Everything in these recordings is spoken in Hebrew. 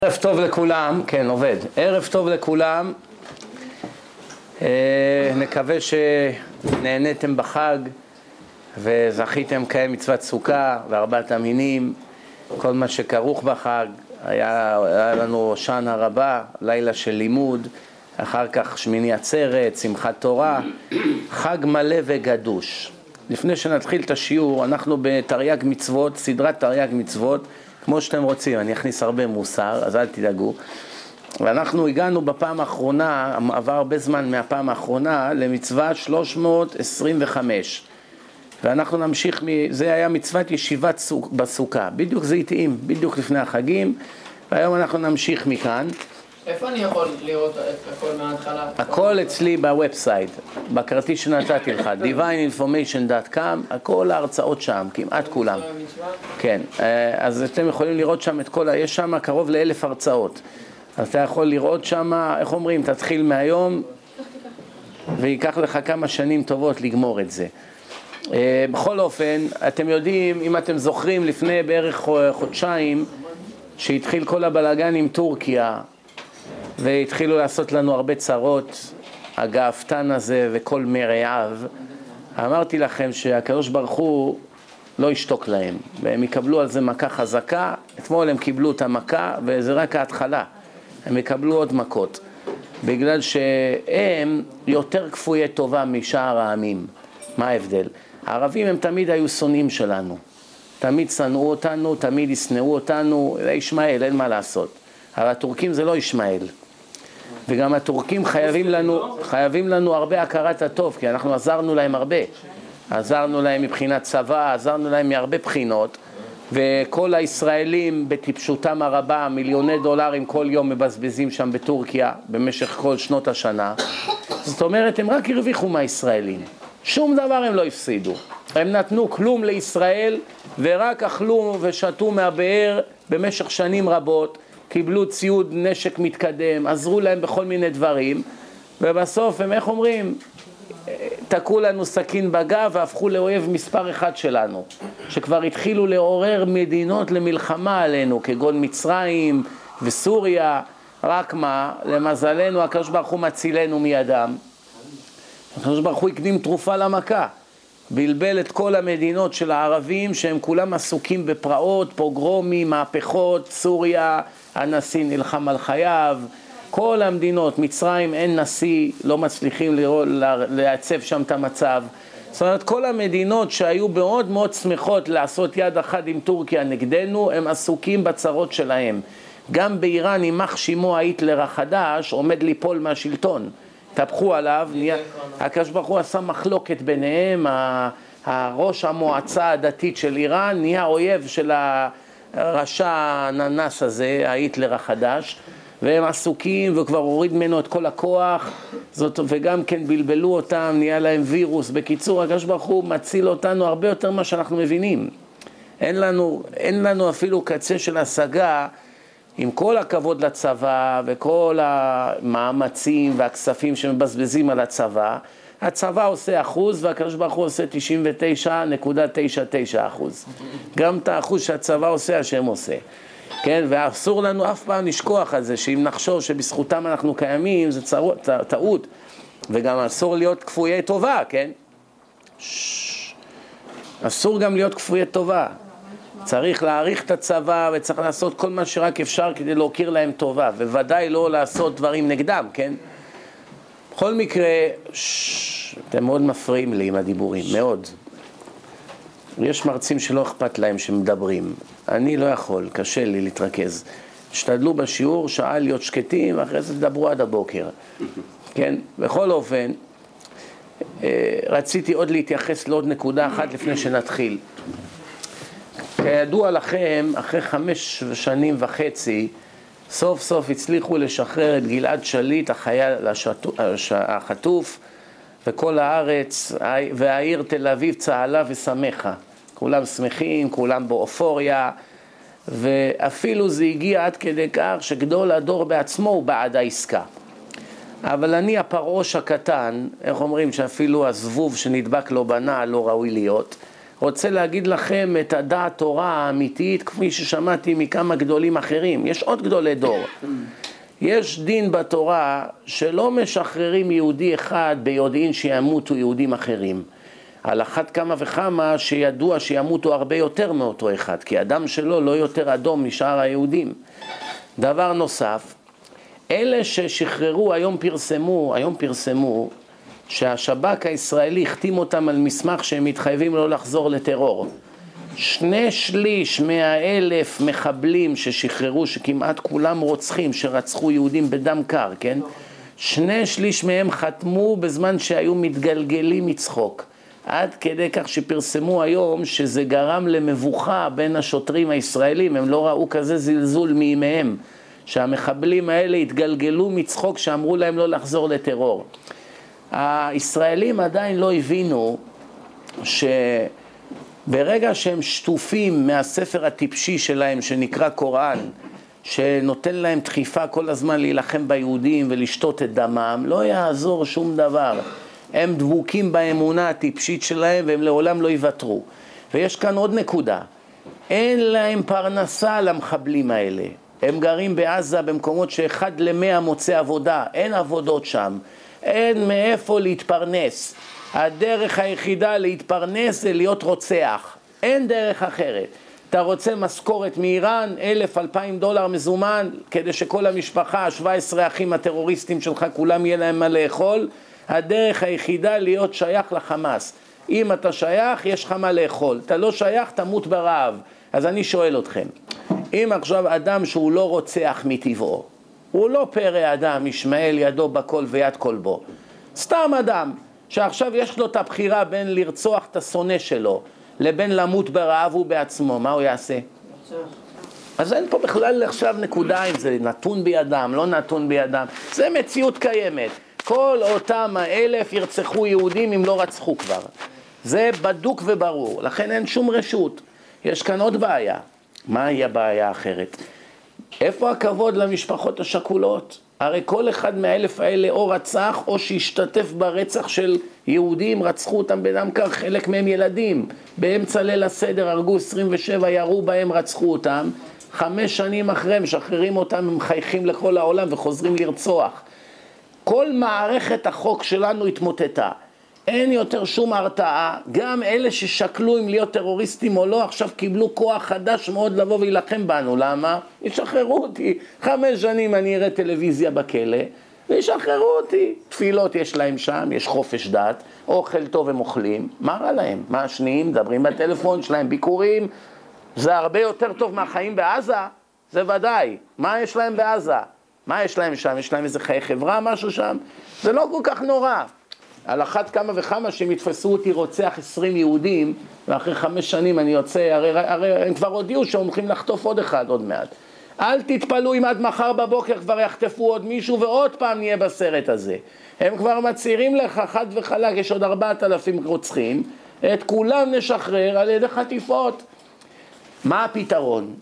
ערב טוב לכולם, כן עובד, ערב טוב לכולם, נקווה שנהניתם בחג וזכיתם קיים מצוות סוכה וארבעת המינים, כל מה שכרוך בחג. היה לנו שנה רבה, לילה של לימוד, אחר כך שמיני עצרת, שמחת תורה, חג מלא וגדוש. לפני שנתחיל את השיעור, אנחנו בתרי"ג מצוות, סדרת תרי"ג מצוות, כמו שאתם רוצים, אני אכניס הרבה מוסר, אז אל תדאגו. ואנחנו הגענו בפעם האחרונה, עבר הרבה זמן מהפעם האחרונה, למצווה 325. ואנחנו נמשיך, זה היה מצוות ישיבת בסוכה, בדיוק זה התאים, בדיוק לפני החגים, והיום אנחנו נמשיך מכאן. איפה אני יכול לראות את הכל מההתחלה? הכל אצלי בוובסייט, בכרטיס שנתתי לך, divineinformation.com, הכל ההרצאות שם, כמעט כולם. כן, אז אתם יכולים לראות שם את כל, יש שם קרוב ל1,000 הרצאות. אז אתה יכול לראות שם, איך אומרים, תתחיל מהיום, ויקח לך כמה שנים טובות לגמור את זה. בכל אופן, אתם יודעים, אם אתם זוכרים, לפני בערך חודשיים, שהתחיל כל הבלגן עם טורקיה, והתחילו לעשות לנו הרבה צרות, הגאוותן הזה וכל מרעיו, אמרתי לכם שהקדוש ברוך הוא לא ישתוק להם, והם יקבלו על זה מכה חזקה. אתמול הם קיבלו את המכה, וזה רק ההתחלה, הם יקבלו עוד מכות, בגלל שהם יותר כפויי טובה משאר העמים. מה ההבדל? הערבים הם תמיד היו שונאים שלנו, תמיד שנאו אותנו, תמיד ישנאו אותנו, זה ישמעאל, אין מה לעשות. אבל הטורקים זה לא ישמעאל, וגם הטורקים חייבים לנו הרבה הכרת הטוב, כי אנחנו עזרנו להם הרבה, עזרנו להם מבחינת צבא, עזרנו להם מהרבה בחינות, וכל הישראלים בטיפשותם הרבה, מיליוני דולרים כל יום מבזבזים שם בטורקיה במשך כל שנות השנה. זאת אומרת, הם רק הרוויחו מהישראלים, שום דבר הם לא הפסידו, הם נתנו כלום לישראל ורק אכלו ושתו מהבאר במשך שנים רבות, קיבלו ציוד נשק מתקדם, עזרו להם בכל מיני דברים, ובסוף הם, איך אומרים, תקעו לנו סכין בגב והפכו לאויב מספר אחד שלנו, שכבר התחילו לעורר מדינות למלחמה עלינו, כגון מצרים וסוריה. רק מה, למזלנו הקדוש ברוך הוא מצילנו מידם. הקדוש ברוך הוא הקדים תרופה למכה, בלבל את כל המדינות של הערבים שהם כולם עסוקים בפרעות, פוגרומים, מהפכות. סוריה, הנשיא נלחם על חייו, כל המדינות, מצרים אין נשיא, לא מצליחים לעצב שם את המצב. זאת אומרת, כל המדינות שהיו מאוד מאוד שמחות לעשות יד אחד עם טורקיה נגדנו, הם עסוקים בצרות שלהם. גם באיראן, יימח שמו היטלר החדש, עומד ליפול מהשלטון, תפחו עליו, הקדוש ברוך הוא עשה מחלוקת ביניהם, הראש המועצה הדתית של איראן נהיה אויב של הרשע הננס הזה, היטלר החדש, והם עסוקים וכבר הוריד ממנו את כל הכוח, וגם כן בלבלו אותם, נהיה להם וירוס. בקיצור, הקדוש ברוך הוא מציל אותנו הרבה יותר ממה שאנחנו מבינים. אין לנו אפילו קצה של השגה, עם כל הכבוד לצבא וכל המאמצים והכספים שמבזבזים על הצבא. הצבא עושה 1% והקדוש ברוך הוא עושה 99.99%. גם את האחוז שהצבא עושה, השם עושה. כן, ואסור לנו אף פעם לשכוח על זה, שאם נחשוב שבזכותם אנחנו קיימים, זה טעות. וגם אסור להיות כפויי טובה, כן? אסור גם להיות כפויי טובה. צריך להעריך את הצבא וצריך לעשות כל מה שרק אפשר כדי להוקיר להם טובה, וודאי לא לעשות דברים נגדם, כן? בכל מקרה, אתם מאוד מפריעים לי עם הדיבורים, מאוד. יש מרצים שלא אכפת להם שמדברים. אני לא יכול, קשה לי להתרכז. תשתדלו בשיעור שעה להיות שקטים, ואחרי זה תדברו עד הבוקר. כן? בכל אופן, רציתי עוד להתייחס לעוד נקודה אחת לפני שנתחיל. כידוע לכם, אחרי 5.5 שנים, סוף סוף הצליחו לשחרר את גלעד שליט, החייל החטוף, וכל הארץ והעיר תל אביב צהלה ושמחה. כולם שמחים, כולם באופוריה, ואפילו זה הגיע עד כדי כך שגדול הדור בעצמו הוא בעד העסקה. אבל אני הפרעוש הקטן, איך אומרים, שאפילו הזבוב שנדבק לו בנה לא ראוי להיות, רוצה להגיד לכם את הדעת תורה האמיתית, כפי ששמעתי מכמה גדולים אחרים. יש עוד גדולי דור. יש דין בתורה שלא משחררים יהודי אחד ביודעין שימותו יהודים אחרים. על אחת כמה וכמה שידוע שימותו הרבה יותר מאותו אחד, כי אדם שלו לא יותר אדום משאר היהודים. דבר נוסף, אלה ששחררו היום פרסמו שהשב"כ הישראלי החתים אותם על מסמך שהם מתחייבים לא לחזור לטרור. 2/3 100,000 מחבלים ששחררו, שכמעט כולם רוצחים, שרצחו יהודים בדם קר, כן? 2/3 מהם חתמו בזמן שהיו מתגלגלים מצחוק. עד כדי כך שפרסמו היום שזה גרם למבוכה בין השוטרים הישראלים, הם לא ראו כזה זלזול מימיהם, שהמחבלים האלה התגלגלו מצחוק שאמרו להם לא לחזור לטרור. הישראלים עדיין לא הבינו שברגע שהם שטופים מהספר הטיפשי שלהם שנקרא קוראן, שנותן להם דחיפה כל הזמן להילחם ביהודים ולשתות את דמם, לא יעזור שום דבר. הם דבוקים באמונה הטיפשית שלהם והם לעולם לא יוותרו. ויש כאן עוד נקודה, אין להם פרנסה למחבלים האלה. הם גרים בעזה במקומות שאחד ל100 מוצא עבודה, אין עבודות שם, אין מאיפה להתפרנס. הדרך היחידה להתפרנס זה להיות רוצח, אין דרך אחרת. אתה רוצה משכורת מאיראן, 1,000-2,000 דולר מזומן, כדי שכל המשפחה, 17 אחים הטרוריסטים שלך, כולם יהיה להם מה לאכול. הדרך היחידה להיות שייך לחמאס. אם אתה שייך, יש לך מה לאכול. אתה לא שייך, תמות ברעב. אז אני שואל אתכם, אם עכשיו אדם שהוא לא רוצח מטבעו, הוא לא פרא אדם, ישמעאל ידו בכל ויד כל בו, סתם אדם שעכשיו יש לו את הבחירה בין לרצוח את השונא שלו לבין למות ברעב הוא בעצמו, מה הוא יעשה? אז אין פה בכלל עכשיו נקודה אם זה נתון בידם, לא נתון בידם, זה מציאות קיימת. כל אותם 1,000 ירצחו יהודים אם לא רצחו כבר, זה בדוק וברור, לכן אין שום רשות. יש כאן עוד בעיה. מהי הבעיה האחרת? איפה הכבוד למשפחות השכולות? הרי כל אחד מה1,000 האלה או רצח או שהשתתף ברצח של יהודים, רצחו אותם בדם קר, חלק מהם ילדים. באמצע ליל הסדר הרגו 27, ירו בהם, רצחו אותם. 5 שנים אחרי משחררים אותם, הם חייכים לכל העולם וחוזרים לרצוח. כל מערכת החוק שלנו התמוטטה. אין יותר שום הרתעה, גם אלה ששקלו אם להיות טרוריסטים או לא, עכשיו קיבלו כוח חדש מאוד לבוא וילחם בנו. למה? ישחררו אותי. 5 שנים אני אראה טלוויזיה בכלא, וישחררו אותי. תפילות יש להם שם, יש חופש דת, אוכל טוב הם אוכלים. מה רע להם? מה השניים? מדברים בטלפון שלהם, ביקורים. זה הרבה יותר טוב מהחיים בעזה? זה ודאי. מה יש להם בעזה? מה יש להם שם? יש להם איזה חיי חברה, משהו שם? זה לא כל כך נורא. על אחת כמה וכמה שהם יתפסו אותי רוצח 20 יהודים, ואחרי 5 שנים אני יוצא, הרי הם כבר הודיעו שהולכים לחטוף עוד אחד עוד מעט. אל תתפלו אם עד מחר בבוקר כבר יחטפו עוד מישהו ועוד פעם נהיה בסרט הזה. הם כבר מצהירים לך חד וחלק, יש עוד 4,000 רוצחים, את כולם נשחרר על ידי חטיפות. מה הפתרון?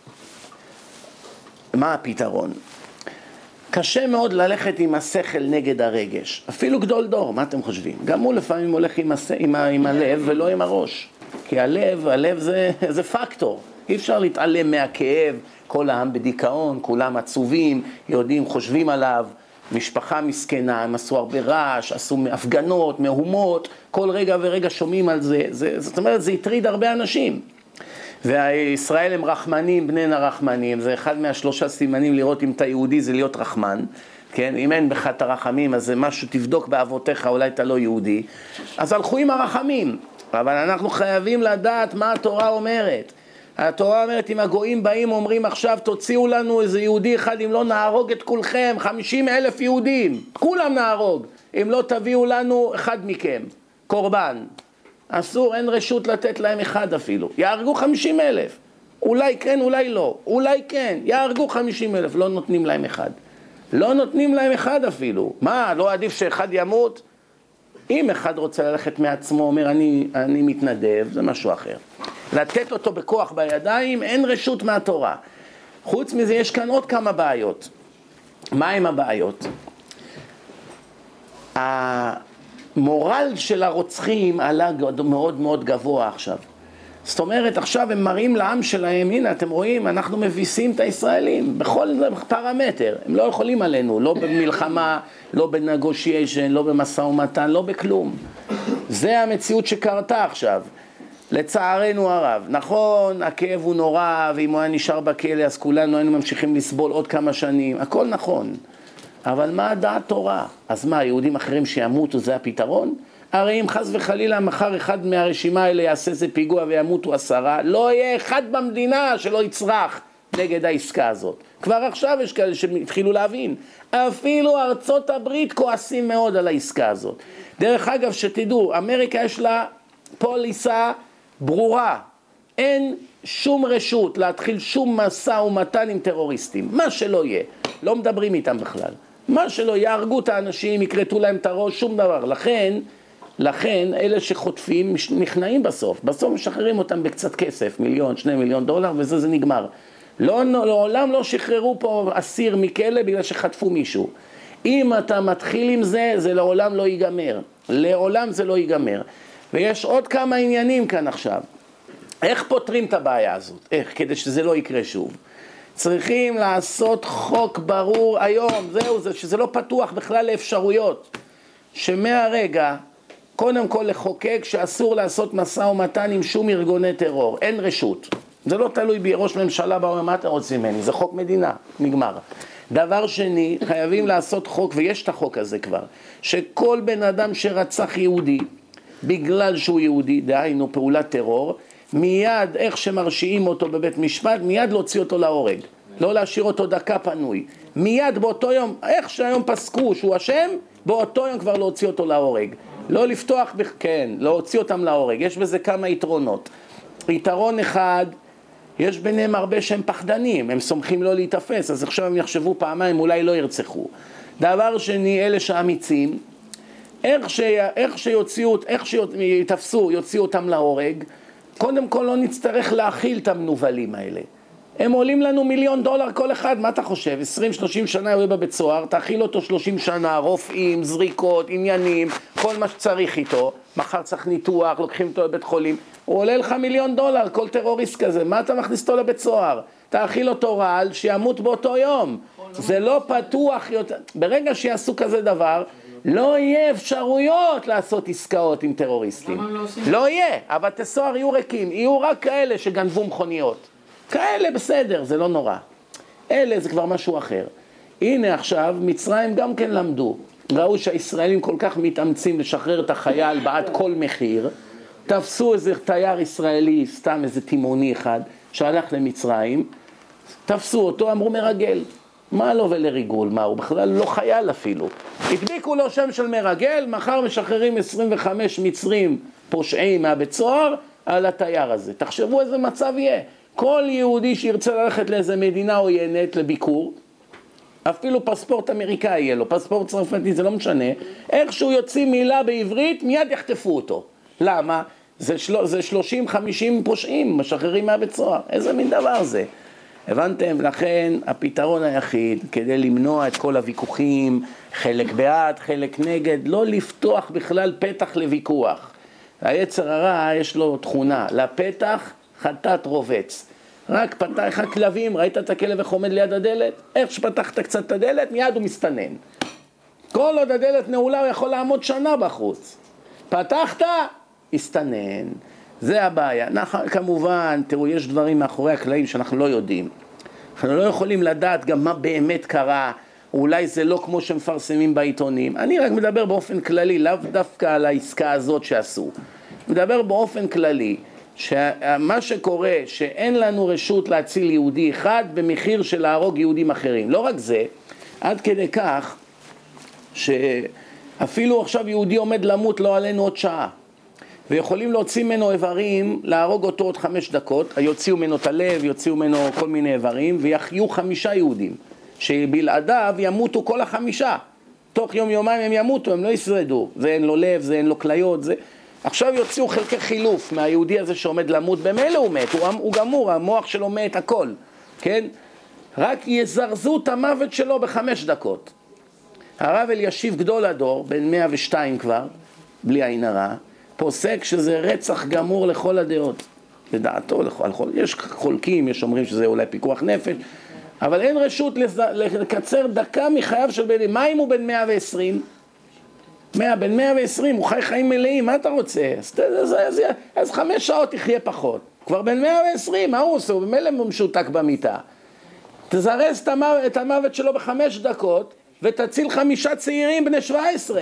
מה הפתרון? קשה מאוד ללכת עם השכל נגד הרגש. אפילו גדול דור, מה אתם חושבים? גם הוא לפעמים הולך עם הלב ולא עם הראש. כי הלב זה פקטור. אי אפשר להתעלם מהכאב. כל העם בדיכאון, כולם עצובים, יודעים, חושבים עליו. משפחה מסכנה, הם עשו הרבה רעש, עשו הפגנות, מהומות. כל רגע ורגע שומעים על זה. זאת אומרת, זה יטריד הרבה אנשים. וישראל הם רחמנים, בני הרחמנים, זה אחד מה3 סימנים לראות אם אתה יהודי זה להיות רחמן, כן? אם אין בך את הרחמים, אז זה משהו, תבדוק באבותיך, אולי אתה לא יהודי. אז הלכו עם הרחמים, אבל אנחנו חייבים לדעת מה התורה אומרת. התורה אומרת, אם הגויים באים אומרים עכשיו, תוציאו לנו איזה יהודי אחד, אם לא נהרוג את כולכם, 50,000 יהודים, כולם נהרוג, אם לא תביאו לנו אחד מכם, קורבן. אסור, אין רשות לתת להם אחד אפילו. יהרגו 50,000. אולי כן, אולי לא. אולי כן, יהרגו 50,000. לא נותנים להם אחד. לא נותנים להם אחד אפילו. מה, לא עדיף שאחד ימות? אם אחד רוצה ללכת מעצמו, אומר אני מתנדב, זה משהו אחר. לתת אותו בכוח בידיים, אין רשות מהתורה. חוץ מזה יש כאן עוד כמה בעיות. מה הם הבעיות? המורל של הרוצחים עלה מאוד מאוד גבוה עכשיו. זאת אומרת, עכשיו הם מראים לעם שלהם, הנה, אתם רואים, אנחנו מביסים את הישראלים, בכל פרמטר. הם לא יכולים עלינו, לא במלחמה, לא בנגושיישן, לא במשא ומתן, לא בכלום. זה המציאות שקרתה עכשיו. לצערנו הרב. נכון, הכאב הוא נורא, ואם הוא היה נשאר בכלא, אז כולנו היינו ממשיכים לסבול עוד כמה שנים. הכל נכון. אבל מה הדעת תורה? אז מה, יהודים אחרים שימותו זה הפתרון? הרי אם חס וחלילה מחר אחד מהרשימה האלה יעשה איזה פיגוע וימותו 10, לא יהיה אחד במדינה שלא יצרח נגד העסקה הזאת. כבר עכשיו יש כאלה שהתחילו להבין. אפילו ארצות הברית כועסים מאוד על העסקה הזאת. דרך אגב, שתדעו, אמריקה יש לה פוליסה ברורה. אין שום רשות להתחיל שום מסע ומתן עם טרוריסטים. מה שלא יהיה. לא מדברים איתם בכלל. מה שלא יהרגו את האנשים, יקרטו להם את הראש, שום דבר. לכן אלה שחוטפים נכנעים בסוף. בסוף משחררים אותם בקצת כסף, $1-2 מיליון, וזה נגמר. לעולם לא שחררו פה אסיר מכלא בגלל שחטפו מישהו. אם אתה מתחיל עם זה, זה לעולם לא ייגמר. לעולם זה לא ייגמר. ויש עוד כמה עניינים כאן עכשיו. איך פותרים את הבעיה הזאת? איך? כדי שזה לא יקרה שוב. צריכים לעשות חוק ברור היום, שזה לא פתוח בכלל לאפשרויות. שמהרגע, קודם כל לחוקק שאסור לעשות מסע ומתן עם שום ארגוני טרור. אין רשות. זה לא תלוי בראש ממשלה באומר, מה אתם רוצים ממני? זה חוק מדינה, נגמר. דבר שני, חייבים לעשות חוק, ויש את החוק הזה כבר, שכל בן אדם שרצח יהודי, בגלל שהוא יהודי, דהיינו פעולת טרור, מיד איך שמרשיעים אותו בבית משפט, מיד להוציא אותו להורג. לא להשאיר אותו דקה פנוי. מיד באותו יום, איך שהיום פסקו שהוא אשם, באותו יום כבר להוציא אותו להורג. לא לפתוח, כן, להוציא אותם להורג. יש בזה כמה יתרונות. יתרון אחד, יש ביניהם הרבה שהם פחדנים, הם סומכים לא להתאפס, אז עכשיו הם יחשבו פעמיים, אולי לא ירצחו. דבר שני, אלה שאמיצים, איך שיתפסו, יוציאו אותם להורג, קודם כל לא נצטרך להכיל את המנובלים האלה. הם עולים לנו $1 מיליון כל אחד, מה אתה חושב? 20-30 שנה הוא יהיה בבית סוהר, תאכיל אותו 30 שנה, רופאים, זריקות, עניינים, כל מה שצריך איתו, מחר צריך ניתוח, לוקחים אותו לבית חולים, הוא עולה לך $1 מיליון, כל טרוריסט כזה, מה אתה מכניס אותו לבית סוהר? תאכיל אותו רעל, שימות באותו יום. זה לא פתוח יותר. ברגע שיעשו כזה דבר, לא יהיה אפשרויות לעשות עסקאות עם טרוריסטים. למה הם לא עושים? לא יהיה, אבל תסוהר יהיו ריקים, יהיו רק כאלה שגנבו מכוניות. כאלה בסדר, זה לא נורא. אלה זה כבר משהו אחר. הנה עכשיו, מצרים גם כן למדו. ראו שהישראלים כל כך מתאמצים לשחרר את החייל בעד כל מחיר. תפסו איזה תייר ישראלי, סתם איזה תימוני אחד, שהלך למצרים. תפסו אותו, אמרו מרגל. מה לו ולריגול? מה, הוא בכלל לא חייל אפילו. הדביקו לו שם של מרגל, מחר משחררים 25 מצרים פושעים מהבית סוהר על התייר הזה. תחשבו איזה מצב יהיה. כל יהודי שירצה ללכת לאיזה מדינה עוינת לביקור, אפילו פספורט אמריקאי יהיה לו, פספורט צרפתי, זה לא משנה, איך שהוא יוציא מילה בעברית, מיד יחטפו אותו. למה? זה 30-50 פושעים משחררים מהבית סוהר. איזה מין דבר זה? הבנתם? לכן הפתרון היחיד כדי למנוע את כל הוויכוחים, חלק בעד, חלק נגד, לא לפתוח בכלל פתח לוויכוח. היצר הרע יש לו תכונה, לפתח חטאת רובץ. רק פתח הכלבים, ראית את הכלב איך עומד ליד הדלת? איך שפתחת קצת את הדלת, מיד הוא מסתנן. כל עוד הדלת נעולה הוא יכול לעמוד שנה בחוץ. פתחת, הסתנן. זה הבעיה. כמובן, תראו, יש דברים מאחורי הקלעים שאנחנו לא יודעים. אנחנו לא יכולים לדעת גם מה באמת קרה. אולי זה לא כמו שמפרסמים בעיתונים. אני רק מדבר באופן כללי, לאו דווקא על העסקה הזאת שעשו. מדבר באופן כללי. שמה שקורה, שאין לנו רשות להציל יהודי אחד במחיר של להרוג יהודים אחרים. לא רק זה, עד כדי כך שאפילו עכשיו יהודי עומד למות לא עלינו עוד שעה. ויכולים להוציא ממנו איברים, להרוג אותו עוד 5 דקות, יוציאו ממנו את הלב, יוציאו ממנו כל מיני איברים, ויחיו 5 יהודים, שבלעדיו ימותו כל 5. תוך יום-יומיים הם ימותו, הם לא ישרדו. זה אין לו לב, זה אין לו כליות, זה... עכשיו יוציאו חלקי חילוף מהיהודי הזה שעומד למות, במילא הוא מת, הוא גמור, המוח שלו מת, הכל, כן? רק יזרזו את המוות שלו ב5 דקות. הרב אלישיב גדול הדור, בן 102 כבר, בלי עין הרע, פוסק שזה רצח גמור לכל הדעות. לדעתו, יש חולקים, יש אומרים שזה אולי פיקוח נפש, אבל אין רשות לקצר דקה מחייו של בן אדם. מה אם הוא בן 120? בן 120, הוא חי חיים מלאים, מה אתה רוצה? אז 5 שעות יחיה פחות. כבר בן 120, מה הוא עושה? הוא במילא משותק במיטה. תזרז את המוות שלו ב5 דקות, ותציל 5 צעירים בני 17.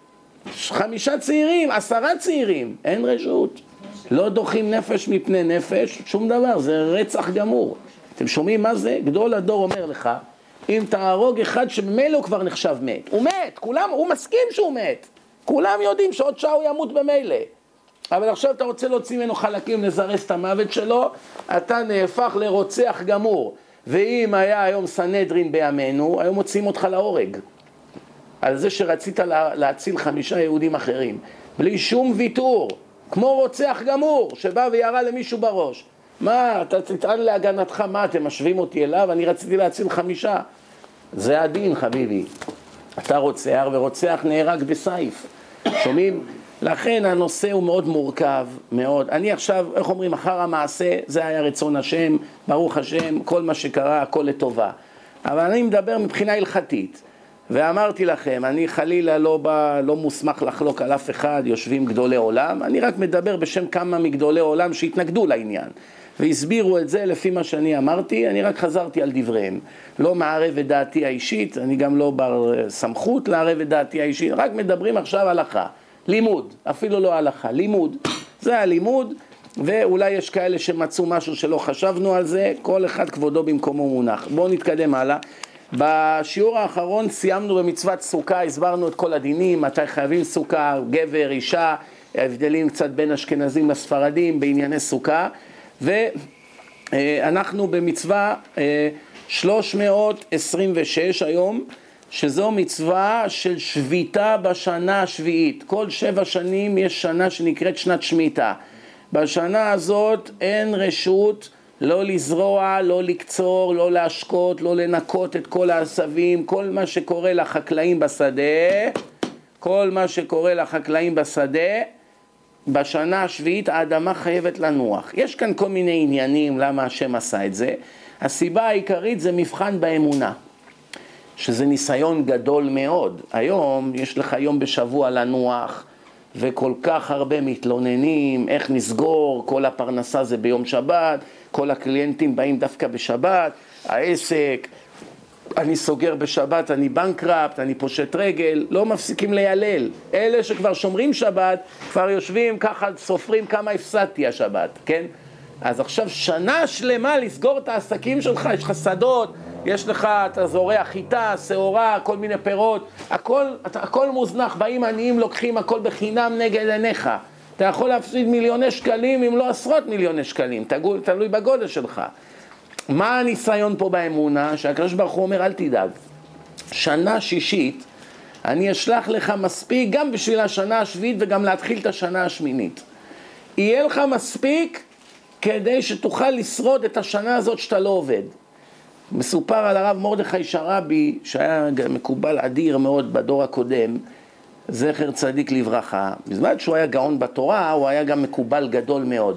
5 צעירים, 10 צעירים, אין רשות. לא דוחים נפש מפני נפש, שום דבר, זה רצח גמור. אתם שומעים מה זה? גדול הדור אומר לך, אם תהרוג אחד שבמילא הוא כבר נחשב מת. הוא מת, הוא מסכים שהוא מת. כולם יודעים שעוד שעה הוא ימות במילא. אבל עכשיו אתה רוצה להוציא ממנו חלקים, לזרז את המוות שלו, אתה נהפך לרוצח גמור. ואם היה היום סנהדרין בימינו, היום מוציאים אותך להורג. על זה שרצית להציל 5 יהודים אחרים. בלי שום ויתור. כמו רוצח גמור, שבא וירה למישהו בראש. מה, אתה תטען להגנתך, מה, אתם משווים אותי אליו? אני רציתי להציל 5. זה הדין, חביבי. אתה רוצח, ורוצח נהרג בסייף. שומעים? לכן הנושא הוא מאוד מורכב, מאוד. אני עכשיו, איך אומרים, אחר המעשה, זה היה רצון השם, ברוך השם, כל מה שקרה, הכל לטובה. אבל אני מדבר מבחינה הלכתית. ואמרתי לכם, אני חלילה לא מוסמך לחלוק על אף אחד, יושבים גדולי עולם, אני רק מדבר בשם כמה מגדולי עולם שהתנגדו לעניין, והסבירו את זה לפי מה שאני אמרתי, אני רק חזרתי על דבריהם, לא מערב את דעתי האישית, אני גם לא בר סמכות לערב את דעתי האישית, רק מדברים עכשיו הלכה, לימוד, אפילו לא הלכה, לימוד, זה הלימוד, ואולי יש כאלה שמצאו משהו שלא חשבנו על זה, כל אחד כבודו במקומו מונח. בואו נתקדם הלאה. בשיעור האחרון סיימנו במצוות סוכה, הסברנו את כל הדינים, מתי חייבים סוכה, גבר, אישה, ההבדלים קצת בין אשכנזים לספרדים בענייני סוכה, ואנחנו במצווה 326 היום, שזו מצווה של שביתה בשנה השביעית. כל 7 שנים יש שנה שנקראת שנת שמיטה. בשנה הזאת אין רשות לא לזרוע, לא לקצור, לא להשקות, לא לנקות את כל העשבים, כל מה שקורה לחקלאים בשדה, בשנה השביעית האדמה חייבת לנוח. יש כאן כל מיני עניינים למה השם עשה את זה. הסיבה העיקרית זה מבחן באמונה, שזה ניסיון גדול מאוד. היום יש לך יום בשבוע לנוח, וכל כך הרבה מתלוננים, איך נסגור, כל הפרנסה זה ביום שבת, כל הקליינטים באים דווקא בשבת, העסק, אני סוגר בשבת, אני בנקרפט, אני פושט רגל, לא מפסיקים לילל. אלה שכבר שומרים שבת, כבר יושבים ככה, סופרים כמה הפסדתי השבת, כן? אז עכשיו שנה שלמה לסגור את העסקים שלך, יש לך שדות, יש לך, אתה זורע חיטה, שעורה, כל מיני פירות, הכל מוזנח, באים עניים, לוקחים הכל בחינם נגד עיניך. אתה יכול להפסיד מיליוני שקלים, אם לא עשרות מיליוני שקלים, תלוי בגודל שלך. מה הניסיון פה באמונה? שהקדוש ברוך הוא אומר, אל תדאג. שנה שישית, אני אשלח לך מספיק, גם בשביל השנה השביעית וגם להתחיל את השנה השמינית. יהיה לך מספיק כדי שתוכל לשרוד את השנה הזאת שאתה לא עובד. מסופר על הרב מרדכי שרבי, שהיה מקובל אדיר מאוד בדור הקודם, זכר צדיק לברכה. בזמן שהוא היה גאון בתורה, הוא היה גם מקובל גדול מאוד.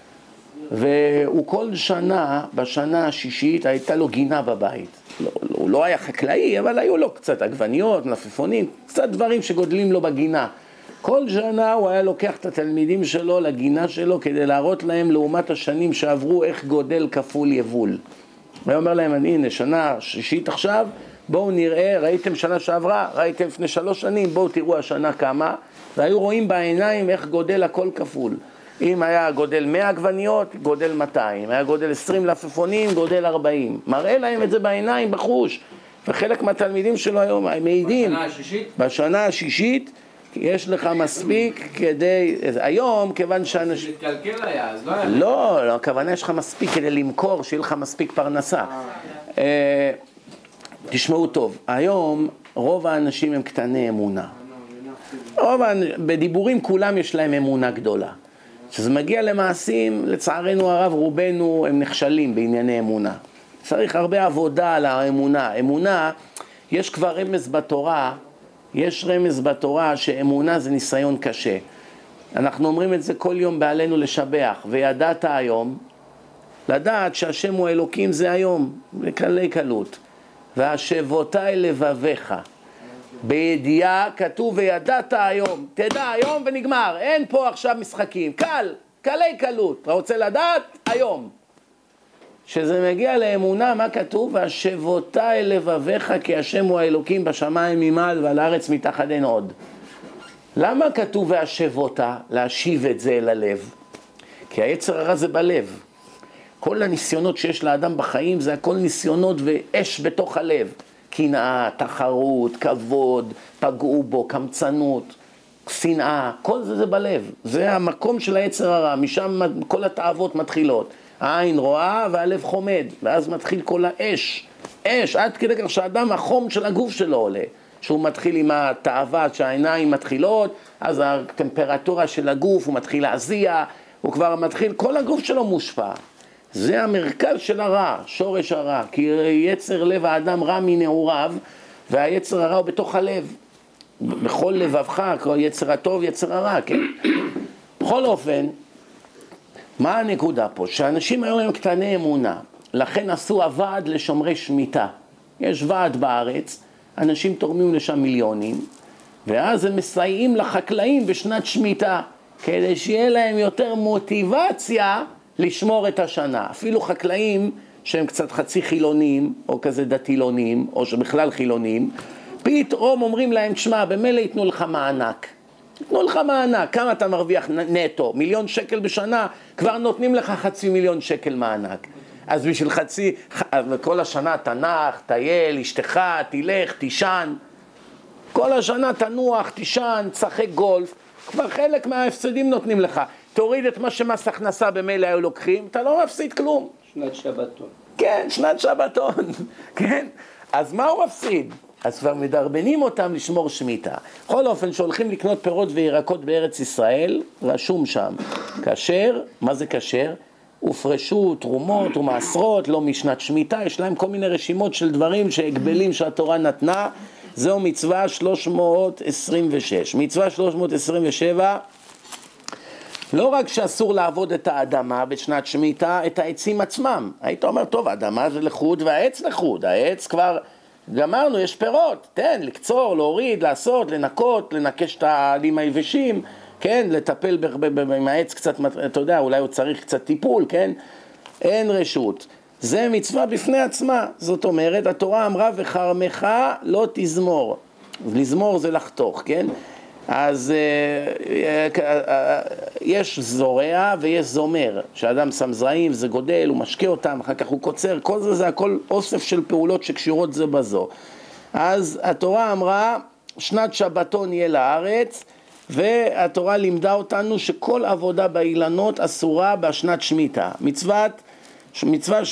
והוא כל שנה, בשנה השישית, הייתה לו גינה בבית. הוא לא היה חקלאי, אבל היו לו קצת עגבניות, מלפפונים, קצת דברים שגודלים לו בגינה. כל שנה הוא היה לוקח את התלמידים שלו לגינה שלו, כדי להראות להם לעומת השנים שעברו איך גודל כפול יבול. הוא אומר להם, הנה, שנה שישית עכשיו, בואו נראה, ראיתם שנה שעברה, ראיתם לפני 3 שנים, בואו תראו השנה כמה, והיו רואים בעיניים איך גודל הכל כפול. אם היה גודל 100 עגבניות, גודל 200, היה גודל 20 לפפונים, גודל 40. מראה להם את זה בעיניים, בחוש. וחלק מהתלמידים שלו היום מעידים. בשנה השישית? בשנה השישית, יש לך מספיק כדי, היום כיוון שאנשים... להתקלקל היה, אז לא היה... לא, הכוונה יש לך מספיק כדי למכור, שיהיה לך מספיק פרנסה. תשמעו טוב, היום רוב האנשים הם קטני אמונה. בדיבורים כולם יש להם אמונה גדולה. כשזה מגיע למעשים, לצערנו הרב, רובנו הם נכשלים בענייני אמונה. צריך הרבה עבודה על האמונה. אמונה, יש כבר רמז בתורה, יש רמז בתורה שאמונה זה ניסיון קשה. אנחנו אומרים את זה כל יום בעלינו לשבח, וידעת היום, לדעת שהשם הוא אלוקים זה היום, בקלי קלות. והשבותי לבביך. בידיעה כתוב וידעת היום, תדע היום ונגמר, אין פה עכשיו משחקים, קל, קלי קלות, אתה רוצה לדעת? היום. שזה מגיע לאמונה, מה כתוב? והשבותי לבביך כי השם הוא האלוקים בשמיים ממעל ועל הארץ מתחת אין עוד. למה כתוב והשבותה? להשיב את זה אל הלב. כי היצר הרע זה בלב. כל הניסיונות שיש לאדם בחיים זה הכל ניסיונות ואש בתוך הלב. קנאה, תחרות, כבוד, פגעו בו, קמצנות, שנאה, כל זה בלב. זה המקום של היצר הרע, משם כל התאוות מתחילות. העין רואה והלב חומד, ואז מתחיל כל האש. אש, עד כדי כך שהאדם החום של הגוף שלו עולה. שהוא מתחיל עם התאווה שהעיניים מתחילות, אז הטמפרטורה של הגוף הוא מתחיל להזיע, הוא כבר מתחיל, כל הגוף שלו מושפע. זה המרכז של הרע, שורש הרע, כי יצר לב האדם רע מנעוריו, והיצר הרע הוא בתוך הלב. בכל לבבך, יצר הטוב, יצר הרע, כן? בכל אופן, מה הנקודה פה? שאנשים היום הם קטני אמונה, לכן עשו הוועד לשומרי שמיטה. יש ועד בארץ, אנשים תורמים לשם מיליונים, ואז הם מסייעים לחקלאים בשנת שמיטה, כדי שיהיה להם יותר מוטיבציה לשמור את השנה. אפילו חקלאים שהם קצת חצי חילונים, או כזה דתילונים, או שבכלל חילונים, פתאום אומרים להם, תשמע, במילא ייתנו לך מענק. ייתנו לך מענק, כמה אתה מרוויח נטו? 1,000,000 שקל בשנה, כבר נותנים לך 500,000 שקל מענק. אז בשביל כל השנה תנח, טייל, אשתך, תלך, תישן. כל השנה תנוח, תישן, צחק גולף. כבר חלק מההפסדים נותנים לך. תוריד את מה שמס הכנסה במילא היו לוקחים, אתה לא מפסיד כלום. שנת שבתון. כן, שנת שבתון. כן. אז מה הוא מפסיד? אז כבר מדרבנים אותם לשמור שמיטה. בכל אופן, שהולכים לקנות פירות וירקות בארץ ישראל, רשום שם, כשר, מה זה כשר? הופרשו תרומות ומעשרות, לא משנת שמיטה, יש להם כל מיני רשימות של דברים שהגבלים שהתורה נתנה, זהו מצווה 326. מצווה 327, לא רק שאסור לעבוד את האדמה בשנת שמיטה, את העצים עצמם. היית אומר, טוב, האדמה זה לחוד והעץ לחוד, העץ כבר גמרנו, יש פירות, תן, לקצור, להוריד, לעשות, לנקות, לנקש את העלים היבשים, כן, לטפל עם העץ קצת, אתה יודע, אולי הוא צריך קצת טיפול, כן? אין רשות. זה מצווה בפני עצמה. זאת אומרת, התורה אמרה, וחרמך לא תזמור. לזמור זה לחתוך, כן? אז יש זורע ויש זומר. כשאדם שם זרעים, זה גודל, הוא משקה אותם, אחר כך הוא קוצר. כל זה, זה הכל אוסף של פעולות שקשורות זה בזו. אז התורה אמרה, שנת שבתון יהיה לארץ, והתורה לימדה אותנו שכל עבודה באילנות אסורה בשנת שמיטה. מצווה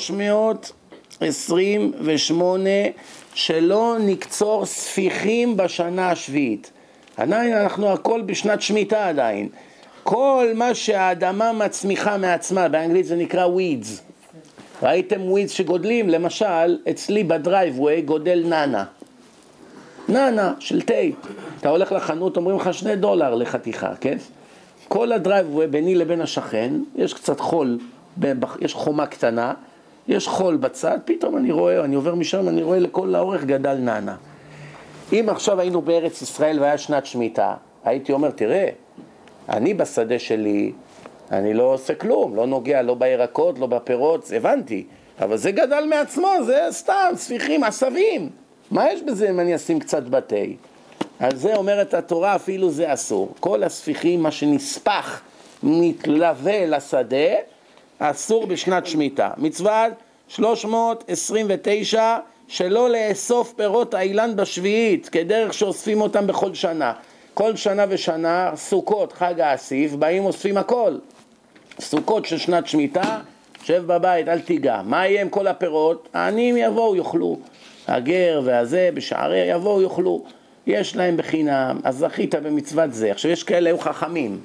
328, שלא נקצור ספיחים בשנה השביעית. עדיין אנחנו הכל בשנת שמיטה עדיין. כל מה שהאדמה מצמיחה מעצמה, באנגלית זה נקרא weeds. ראיתם weeds שגודלים? למשל, אצלי בדרייבווי גודל ננה. ננה של תה. אתה הולך לחנות, אומרים לך $2 לחתיכה, כן? כל הדרייבווי ביני לבין השכן, יש קצת חול, יש חומה קטנה, יש חול בצד, פתאום אני רואה, אני עובר משם, אני רואה לכל האורך גדל ננה. אם עכשיו היינו בארץ ישראל והיה שנת שמיטה, הייתי אומר, תראה, אני בשדה שלי, אני לא עושה כלום, לא נוגע, לא בירקות, לא בפירות, הבנתי. אבל זה גדל מעצמו, זה סתם, ספיחים, עשבים. מה יש בזה אם אני אשים קצת בתי? על זה אומרת התורה, אפילו זה אסור. כל הספיחים, מה שנספח, מתלווה לשדה, אסור בשנת שמיטה. מצווה 329, שלא לאסוף פירות האילן בשביעית, כדרך שאוספים אותם בכל שנה. כל שנה ושנה, סוכות, חג האסיף, באים אוספים הכל. סוכות של שנת שמיטה, שב בבית, אל תיגע. מה יהיה עם כל הפירות? העניים יבואו, יאכלו. הגר והזה בשערי יבואו, יאכלו. יש להם בחינם, אז זכית במצוות זה. עכשיו יש כאלה היו חכמים.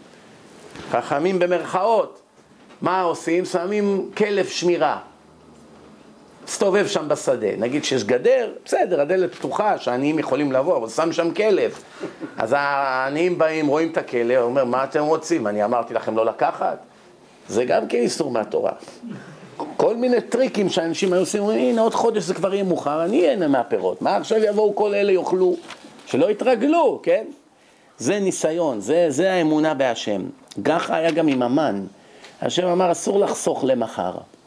חכמים במרכאות. מה עושים? שמים כלב שמירה. מסתובב שם בשדה, נגיד שיש גדר, בסדר, הדלת פתוחה, שהעניים יכולים לבוא, אבל שם שם כלב. אז העניים באים, רואים את הכלב, אומר, מה אתם רוצים? אני אמרתי לכם לא לקחת? זה גם כן איסור מהתורה. כל מיני טריקים שאנשים היו עושים, אומרים, הנה עוד חודש זה כבר יהיה מאוחר, אני אהנה מהפירות. מה עכשיו יבואו כל אלה יאכלו? שלא יתרגלו, כן? זה ניסיון, זה האמונה בהשם. ככה היה גם עם המן. השם אמר, אסור לחסוך למחר.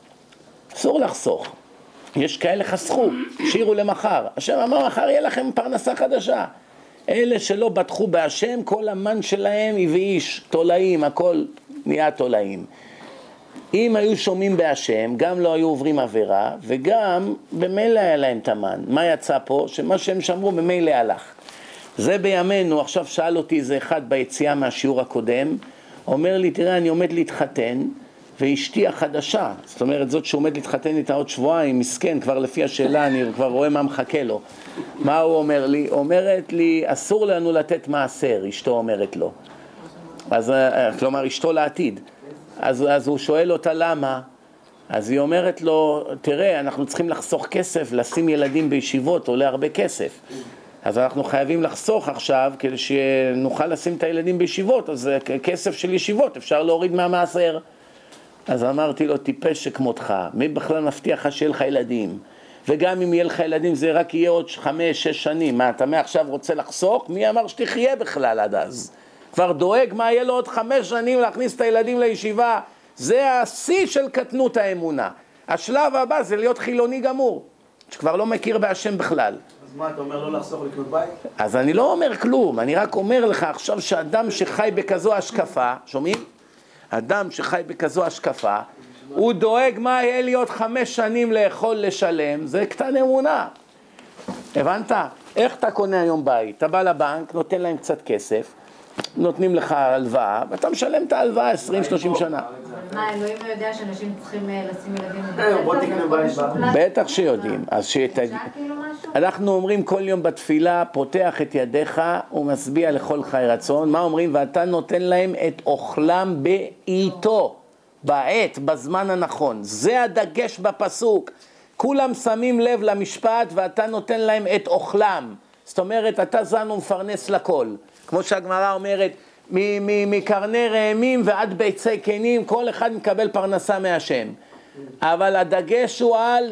אסור לחסוך. יש כאלה חסכו, שירו למחר. השם אמר, מחר יהיה לכם פרנסה חדשה. אלה שלא בטחו בהשם, כל המן שלהם הבאיש, תולעים, הכל נהיה תולעים. אם היו שומעים בהשם, גם לא היו עוברים עבירה, וגם במילא היה להם תמן. מה יצא פה? שמה שהם שמרו במילא הלך. זה בימינו, עכשיו שאל אותי איזה אחד ביציאה מהשיעור הקודם, אומר לי, תראה, אני עומד להתחתן, ואשתי החדשה, זאת אומרת, זאת שעומד להתחתן איתה עוד שבועיים, מסכן, כבר לפי השאלה, אני כבר רואה מה מחכה לו. מה הוא אומר לי? אומרת לי, אסור לנו לתת מעשר, אשתו אומרת לו. אז, כלומר, אשתו לעתיד. אז הוא שואל אותה למה? אז היא אומרת לו, תראה, אנחנו צריכים לחסוך כסף, לשים ילדים בישיבות, עולה הרבה כסף. אז אנחנו חייבים לחסוך עכשיו, כדי שנוכל לשים את הילדים בישיבות, אז כסף של ישיבות אפשר להוריד מהמעשר. אז אמרתי לו, טיפש שכמותך, מי בכלל מבטיח לך שיהיה לך ילדים? וגם אם יהיה לך ילדים זה רק יהיה עוד 5-6 שנים. מה, אתה מעכשיו רוצה לחסוך? מי אמר שתחיה בכלל עד אז? כבר דואג מה יהיה לו עוד 5 שנים להכניס את הילדים לישיבה. זה השיא של קטנות האמונה. השלב הבא זה להיות חילוני גמור, שכבר לא מכיר בהשם בכלל. אז מה, אתה אומר לא לחסוך לקנות בית? אז אני לא אומר כלום, אני רק אומר לך עכשיו שאדם שחי בכזו השקפה, שומעים? אדם שחי בכזו השקפה, הוא דואג מה יהיה לי עוד 5 שנים לאכול לשלם, זה קטן אמונה. הבנת? איך אתה קונה היום בית? אתה בא לבנק, נותן להם קצת כסף, נותנים לך הלוואה, ואתה משלם את ההלוואה 20-30 שנה. מה, אלוהים לא יודע שאנשים צריכים לשים ילדים בוא תקנה בית. בטח שיודעים. אז אנחנו אומרים כל יום בתפילה, פותח את ידיך ומשביע לכל חי רצון. מה אומרים? ואתה נותן להם את אוכלם בעיתו, בעת, בזמן הנכון. זה הדגש בפסוק. כולם שמים לב למשפט ואתה נותן להם את אוכלם. זאת אומרת, אתה זן ומפרנס לכל. כמו שהגמרא אומרת, מקרני רעמים ועד ביצי קנים, כל אחד מקבל פרנסה מהשם. אבל הדגש הוא על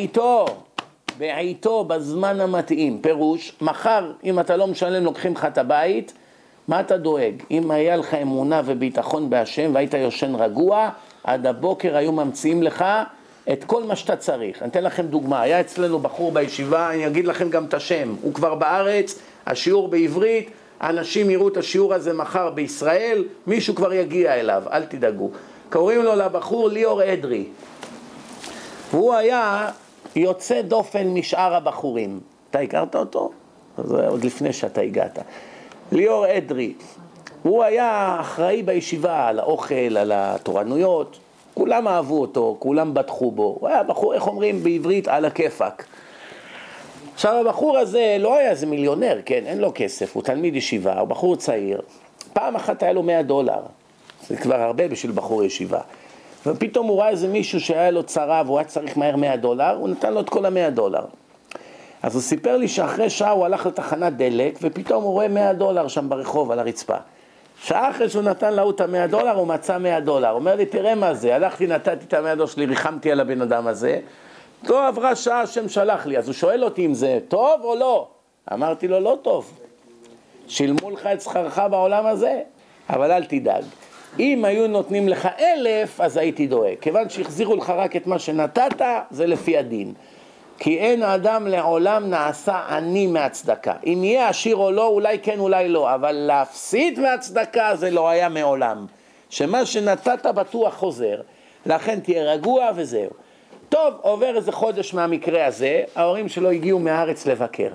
בעיתו, בזמן המתאים. פירוש, מחר, אם אתה לא משלם, לוקחים לך את הבית, מה אתה דואג? אם היה לך אמונה וביטחון בהשם והיית יושן רגוע, עד הבוקר היו ממציאים לך את כל מה שאתה צריך. אני אתן לכם דוגמה, היה אצלנו בחור בישיבה, אני אגיד לכם גם את השם, הוא כבר בארץ, השיעור בעברית, אנשים יראו את השיעור הזה מחר בישראל, מישהו כבר יגיע אליו, אל תדאגו. קוראים לו לבחור ליאור אדרי. והוא היה יוצא דופן משאר הבחורים. אתה הכרת אותו? זה עוד לפני שאתה הגעת. ליאור אדרי. הוא היה אחראי בישיבה על האוכל, על התורנויות. כולם אהבו אותו, כולם בטחו בו. הוא היה בחור, איך אומרים בעברית, על הכיפק. עכשיו הבחור הזה לא היה איזה מיליונר, כן, אין לו כסף, הוא תלמיד ישיבה, הוא בחור צעיר. פעם אחת היה לו $100, זה כבר הרבה בשביל בחור ישיבה. ופתאום הוא ראה איזה מישהו שהיה לו צרה והוא היה צריך מהר $100, הוא נתן לו את כל $100. אז הוא סיפר לי שאחרי שעה הוא הלך לתחנת דלק, ופתאום הוא רואה $100 שם ברחוב על הרצפה. שעה אחרי שהוא נתן לו את $100, הוא מצא $100. הוא אומר לי, תראה מה זה, הלכתי, נתתי את $100 שלי, ריחמתי על הבן אדם הזה, לא עברה שעה השם שלח לי, אז הוא שואל אותי אם זה טוב או לא. אמרתי לו, לא טוב. שילמו לך את שכרך בעולם הזה, אבל אל תדאג. אם היו נותנים לך 1,000, אז הייתי דואג. כיוון שהחזירו לך רק את מה שנתת, זה לפי הדין. כי אין האדם לעולם נעשה עני מהצדקה. אם יהיה עשיר או לא, אולי כן, אולי לא. אבל להפסיד מהצדקה זה לא היה מעולם. שמה שנתת בטוח חוזר. לכן תהיה רגוע וזהו. טוב, עובר איזה חודש מהמקרה הזה, ההורים שלו הגיעו מהארץ לבקר.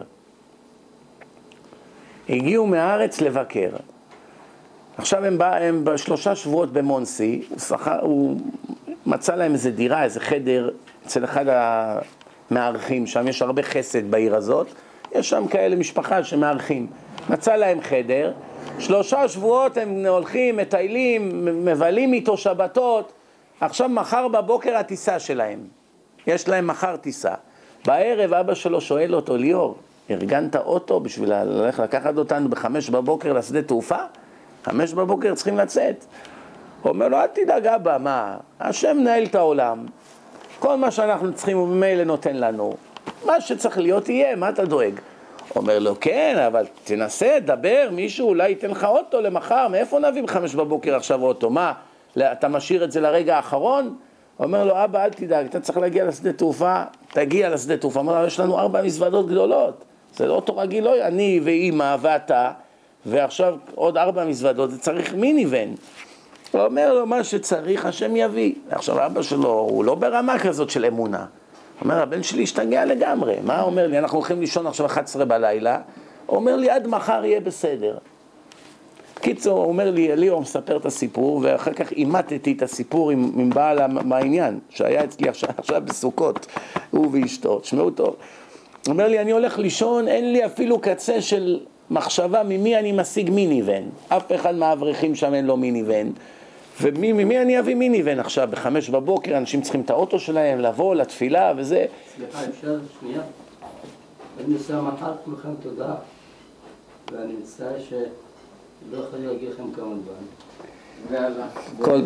עכשיו הם ב3 שבועות במונסי, הוא מצא להם איזה דירה, איזה חדר, אצל אחד המארחים, שם יש הרבה חסד בעיר הזאת, יש שם כאלה משפחה שמארחים. מצא להם חדר, 3 שבועות הם הולכים, מטיילים, מבלים איתו שבתות, עכשיו מחר בבוקר הטיסה שלהם. יש להם מחר טיסה. בערב אבא שלו שואל אותו, ליאור, ארגנת אוטו בשביל ללכת לקחת אותנו ב5:00 לשדה תעופה? 5:00 צריכים לצאת. הוא אומר לו, אל תדאג אבא, מה? השם מנהל את העולם. כל מה שאנחנו צריכים הוא במילא נותן לנו. מה שצריך להיות יהיה, מה אתה דואג? אומר לו, כן, אבל תנסה, דבר, מישהו אולי ייתן לך אוטו למחר, מאיפה נביא ב5:00 עכשיו אוטו? מה, אתה משאיר את זה לרגע האחרון? אומר לו, אבא, אל תדאג, אתה צריך להגיע לשדה תעופה, תגיע לשדה תעופה. אומר לו, יש לנו 4 מזוודות גדולות, זה לא אוטו רגיל, לא, אני ואמא ואתה, ועכשיו עוד 4 מזוודות, זה צריך מיניבן. הוא אומר לו, מה שצריך, השם יביא. עכשיו, אבא שלו, הוא לא ברמה כזאת של אמונה. אומר, הבן שלי השתגע לגמרי. מה אומר לי? אנחנו הולכים לישון עכשיו 11 בלילה. הוא אומר לי, עד מחר יהיה בסדר. קיצור, הוא אומר לי, ליאור מספר את הסיפור, ואחר כך אימתתי את הסיפור עם בעל העניין, שהיה אצלי עכשיו בסוכות, הוא ואשתו, שמעו טוב. הוא אומר לי, אני הולך לישון, אין לי אפילו קצה של מחשבה ממי אני משיג מיניבן. אף אחד מהאברכים שם אין לו מיניבן. וממי אני אביא מיניבן עכשיו? ב5:00 אנשים צריכים את האוטו שלהם, לבוא לתפילה וזה. סליחה, אפשר שנייה? אני עושה מחר כולכם תודה, ואני מצטער שלא יכול להגיד לכם כמה דברים. יאללה. כל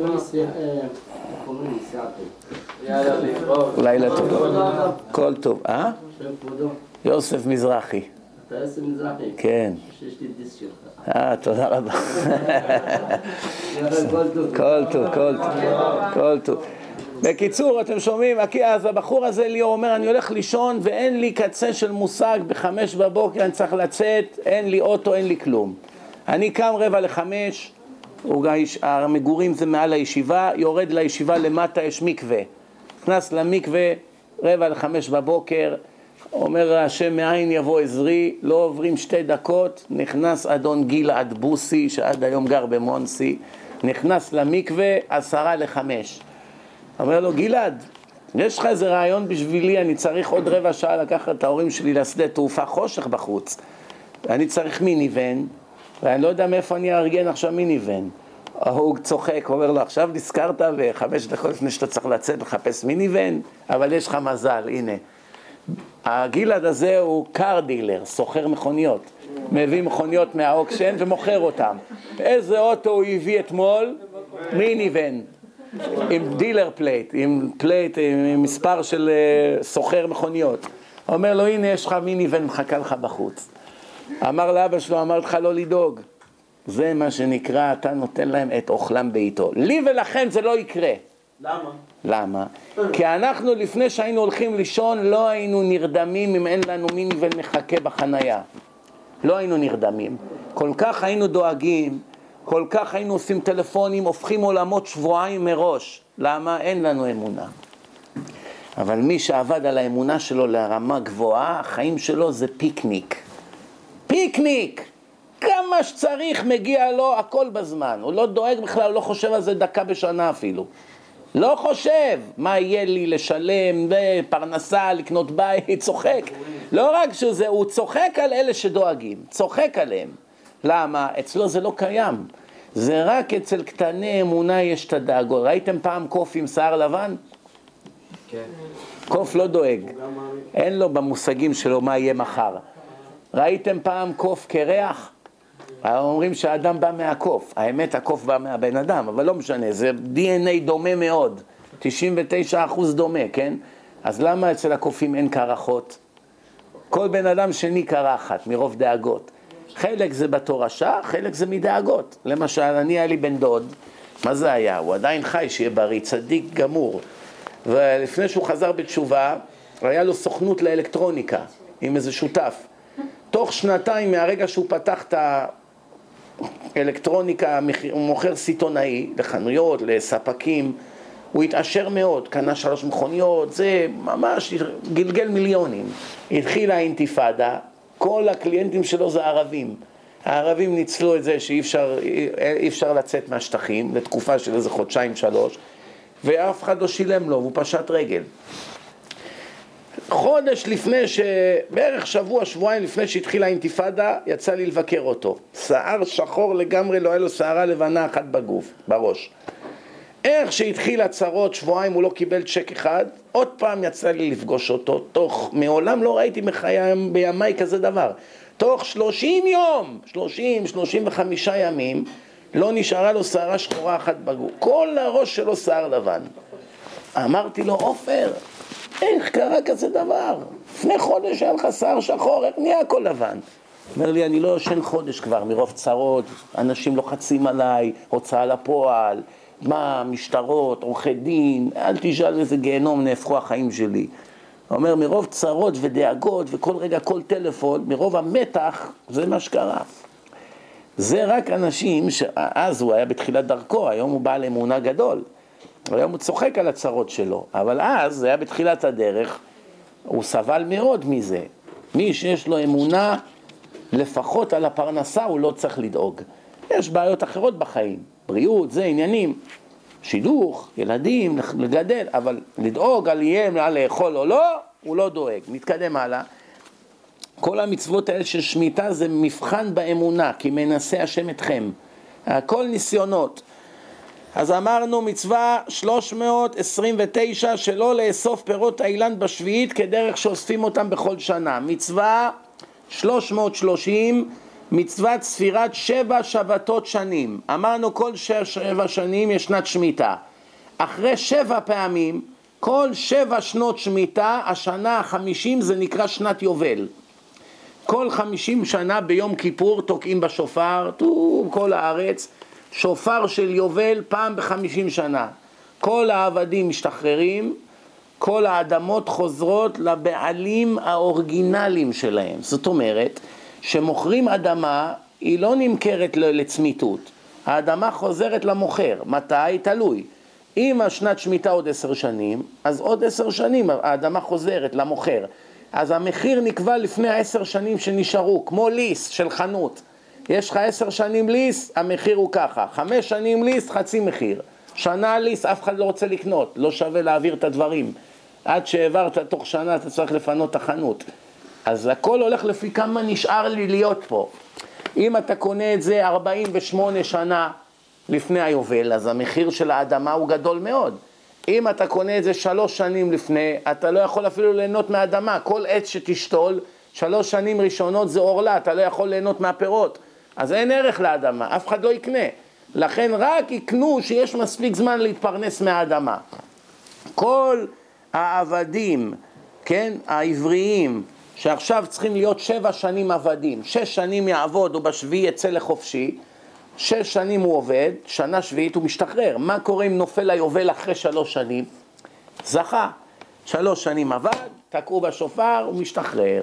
יאללה, להתראות. לילה טוב. כל טוב. שם כבודו, יוסף מזרחי. אתה יוסף מזרחי? כן. שיש לי דיסק שלך. תודה רבה. כל טוב. כל טוב, כל טוב. כל טוב. בקיצור, אתם שומעים, אז הבחור הזה ליאור אומר, אני הולך לישון ואין לי קצה של מושג, ב5:00 אני צריך לצאת, אין לי אוטו, אין לי כלום. אני קם 4:45, המגורים זה מעל הישיבה, יורד לישיבה למטה, יש מקווה. נכנס למקווה, 4:45, אומר השם מאין יבוא עזרי, לא עוברים 2 דקות, נכנס אדון גלעד בוסי, שעד היום גר במונסי, נכנס למקווה 4:45. אומר לו, גלעד, יש לך איזה רעיון בשבילי, אני צריך עוד 15 דקות לקחת את ההורים שלי לשדה תעופה, חושך בחוץ. אני צריך מיניבן, ואני לא יודע מאיפה אני אארגן עכשיו מיניבן. הוא צוחק, אומר לו, עכשיו נזכרת ב5 דקות לפני שאתה צריך לצאת לחפש מיניבן, אבל יש לך מזל, הנה. הגלעד הזה הוא קאר דילר, סוחר מכוניות. מביא מכוניות מהאוקשן ומוכר אותם. איזה אוטו הוא הביא אתמול? מיניבן. עם דילר פלייט, עם מספר של סוחר מכוניות. אומר לו, הנה יש לך מיניבן מחכה לך בחוץ. אמר לאבא שלו, אמר לך לא לדאוג. זה מה שנקרא, אתה נותן להם את אוכלם בעיתו. לי ולכן זה לא יקרה. למה? למה? כי אנחנו לפני שהיינו הולכים לישון לא היינו נרדמים אם אין לנו מיניבן מחכה בחנייה. לא היינו נרדמים. כל כך היינו דואגים, כל כך היינו עושים טלפונים, הופכים עולמות שבועיים מראש. למה? אין לנו אמונה. אבל מי שעבד על האמונה שלו לרמה גבוהה, החיים שלו זה פיקניק. פיקניק! כמה שצריך מגיע לו הכל בזמן. הוא לא דואג בכלל, הוא לא חושב על זה דקה בשנה אפילו. לא חושב מה יהיה לי לשלם, פרנסה, לקנות בית, צוחק. לא רק שזה, הוא צוחק על אלה שדואגים, צוחק עליהם. למה? אצלו זה לא קיים. זה רק אצל קטני אמונה יש את הדאגות. ראיתם פעם קוף עם שיער לבן? כן. קוף לא דואג. אין לו במושגים שלו מה יהיה מחר. ראיתם פעם קוף קרח? אומרים שהאדם בא מהקוף. האמת, הקוף בא מהבן אדם, אבל לא משנה. זה DNA דומה מאוד. 99% דומה, כן? אז למה אצל הקופים אין קרחות? כל בן אדם שני קרחת, מרוב דאגות. חלק זה בתורשה, חלק זה מדאגות. למשל, אני היה לי בן דוד, מה זה היה? הוא עדיין חי, שיהיה בריא, צדיק גמור. ולפני שהוא חזר בתשובה, היה לו סוכנות לאלקטרוניקה, עם איזה שותף. תוך 2 מהרגע שהוא פתח את האלקטרוניקה, הוא מוכר סיטונאי לחנויות, לספקים, הוא התעשר מאוד, קנה 3 מכוניות, זה ממש גלגל מיליונים. התחילה האינתיפאדה, כל הקליינטים שלו זה ערבים. הערבים ניצלו את זה שאי אפשר לצאת מהשטחים לתקופה של איזה 1-2-3, ואף אחד לא שילם לו, והוא פשט רגל. חודש לפני בערך שבועיים לפני שהתחילה האינתיפאדה, יצא לי לבקר אותו. שיער שחור לגמרי, לא היה לו שערה לבנה אחת בגוף, בראש. איך שהתחיל הצרות, שבועיים הוא לא קיבל צ'ק אחד, עוד פעם יצא לי לפגוש אותו, מעולם לא ראיתי בימיי כזה דבר. תוך 30 יום, 35 ימים, לא נשארה לו שערה שחורה אחת בגוף. כל הראש שלו שיער לבן. אמרתי לו, עופר, איך קרה כזה דבר? לפני חודש היה לך שיער שחור, איך נהיה הכל לבן? אומר לי, אני לא ישן חודש כבר, מרוב צרות, אנשים לוחצים עליי, הוצאה לפועל, משטרות, עורכי דין, אל תשאל איזה גיהנום נהפכו החיים שלי. הוא אומר, מרוב צרות ודאגות וכל רגע כל טלפון, מרוב המתח, זה מה שקרה. זה רק אנשים שאז הוא היה בתחילת דרכו, היום הוא בעל אמונה גדול. היום הוא צוחק על הצרות שלו, אבל אז זה היה בתחילת הדרך, הוא סבל מאוד מזה. מי שיש לו אמונה, לפחות על הפרנסה הוא לא צריך לדאוג. יש בעיות אחרות בחיים, בריאות, זה עניינים, שידוך, ילדים, לגדל, אבל לדאוג על יהיה לאכול או לא, הוא לא דואג. נתקדם הלאה. כל המצוות האלה של שמיטה זה מבחן באמונה, כי מנסה השם אתכם. הכל ניסיונות. אז אמרנו מצווה 329 שלא לאסוף פירות האילן בשביעית כדרך שאוספים אותם בכל שנה. מצווה 330 מצוות ספירת 7 שבתות שנים. אמרנו כל 7 שנים יש שנת שמיטה. אחרי 7 פעמים, כל 7 שנות שמיטה, השנה ה-50 זה נקרא שנת יובל. כל 50 שנה ביום כיפור תוקעים בשופר, כל הארץ, שופר של יובל פעם ב-50 שנה. כל העבדים משתחררים, כל האדמות חוזרות לבעלים האורגינליים שלהם. זאת אומרת, שמוכרים אדמה, היא לא נמכרת לצמיתות. האדמה חוזרת למוכר. מתי? תלוי. אם השנת שמיטה עוד 10 שנים, אז עוד 10 שנים האדמה חוזרת למוכר. אז המחיר נקבע לפני 10 שנים שנשארו, כמו ליס של חנות. יש לך 10 שנים ליס, המחיר הוא ככה. 5 שנים ליס, חצי מחיר. שנה ליס, אף אחד לא רוצה לקנות, לא שווה להעביר את הדברים. עד שהעברת תוך שנה אתה צריך לפנות את החנות. אז הכל הולך לפי כמה נשאר לי להיות פה. אם אתה קונה את זה 48 שנה לפני היובל, אז המחיר של האדמה הוא גדול מאוד. אם אתה קונה את זה 3 שנים לפני, אתה לא יכול אפילו ליהנות מהאדמה. כל עץ שתשתול, 3 שנים ראשונות זה אורלה, אתה לא יכול ליהנות מהפירות. אז אין ערך לאדמה, אף אחד לא יקנה. לכן רק יקנו שיש מספיק זמן להתפרנס מהאדמה. כל העבדים, כן, העבריים, שעכשיו צריכים להיות 7 שנים עבדים, 6 שנים יעבוד ובשביעי יצא לחופשי, 6 שנים הוא עובד, שנה שביעית הוא משתחרר. מה קורה אם נופל היובל אחרי 3 שנים? זכה. 3 שנים עבד, תקעו בשופר, הוא משתחרר.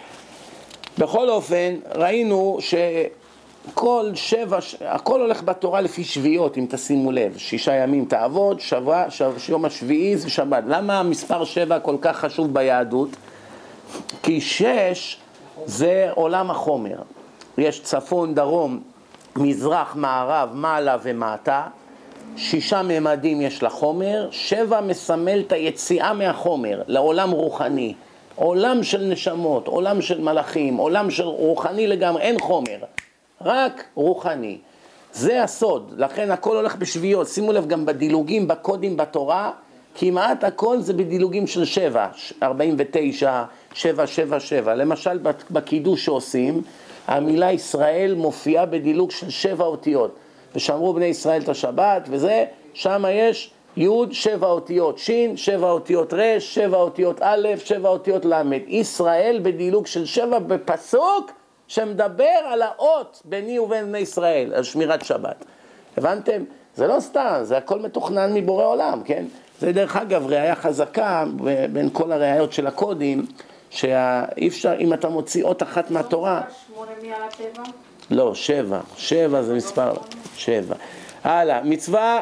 בכל אופן, ראינו שכל 7, הכל הולך בתורה לפי שביעות, אם תשימו לב. 6 ימים תעבוד, יום השביעי זה שבת. למה המספר 7 כל כך חשוב ביהדות? כי 6 זה עולם החומר. יש צפון, דרום, מזרח, מערב, מעלה ומטה. 6 ממדים יש לחומר, 7 מסמל את היציאה מהחומר לעולם רוחני, עולם של נשמות, עולם של מלאכים, עולם של רוחני לגמרי, אין חומר, רק רוחני. זה הסוד, לכן הכל הולך בשביעות. שימו לב גם בדילוגים, בקודים בתורה, כמעט הכל זה בדילוגים של 7, 49, 7, 7, 7. למשל בקידוש שעושים, המילה ישראל מופיעה בדילוג של 7 אותיות. ושמרו בני ישראל את השבת, וזה, שם יש י' 7 אותיות ש', 7 אותיות ר', 7 אותיות א', 7 אותיות ל'. ישראל בדילוג של 7 בפסוק שמדבר על האות ביני ובין בני ישראל, על שמירת שבת. הבנתם? זה לא סתם, זה הכל מתוכנן מבורא עולם, כן? זה דרך אגב ראיה חזקה בין כל הראיות של הקודים, שאי אפשר, אם אתה מוציא אות אחת מהתורה... 8 מעל 7? לא, 7. 7 זה מספר 7. הלאה, מצווה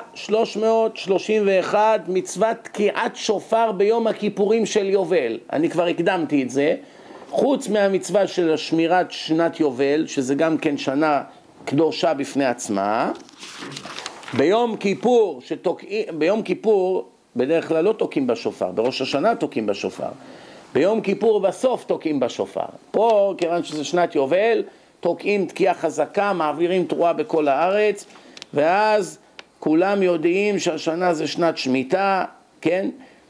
331, מצוות תקיעת שופר ביום הכיפורים של יובל. אני כבר הקדמתי את זה. חוץ מהמצווה של שמירת שנת יובל, שזה גם כן שנה קדושה בפני עצמה, ביום כיפור, ביום כיפור בדרך כלל לא תוקעים בשופר, בראש השנה תוקעים בשופר. ביום כיפור בסוף תוקעים בשופר. פה, כיוון שזה שנת יובל, תוקעים תקיעה חזקה, מעבירים תרועה בכל הארץ, ואז כולם יודעים שהשנה זה שנת שמיטה, כן?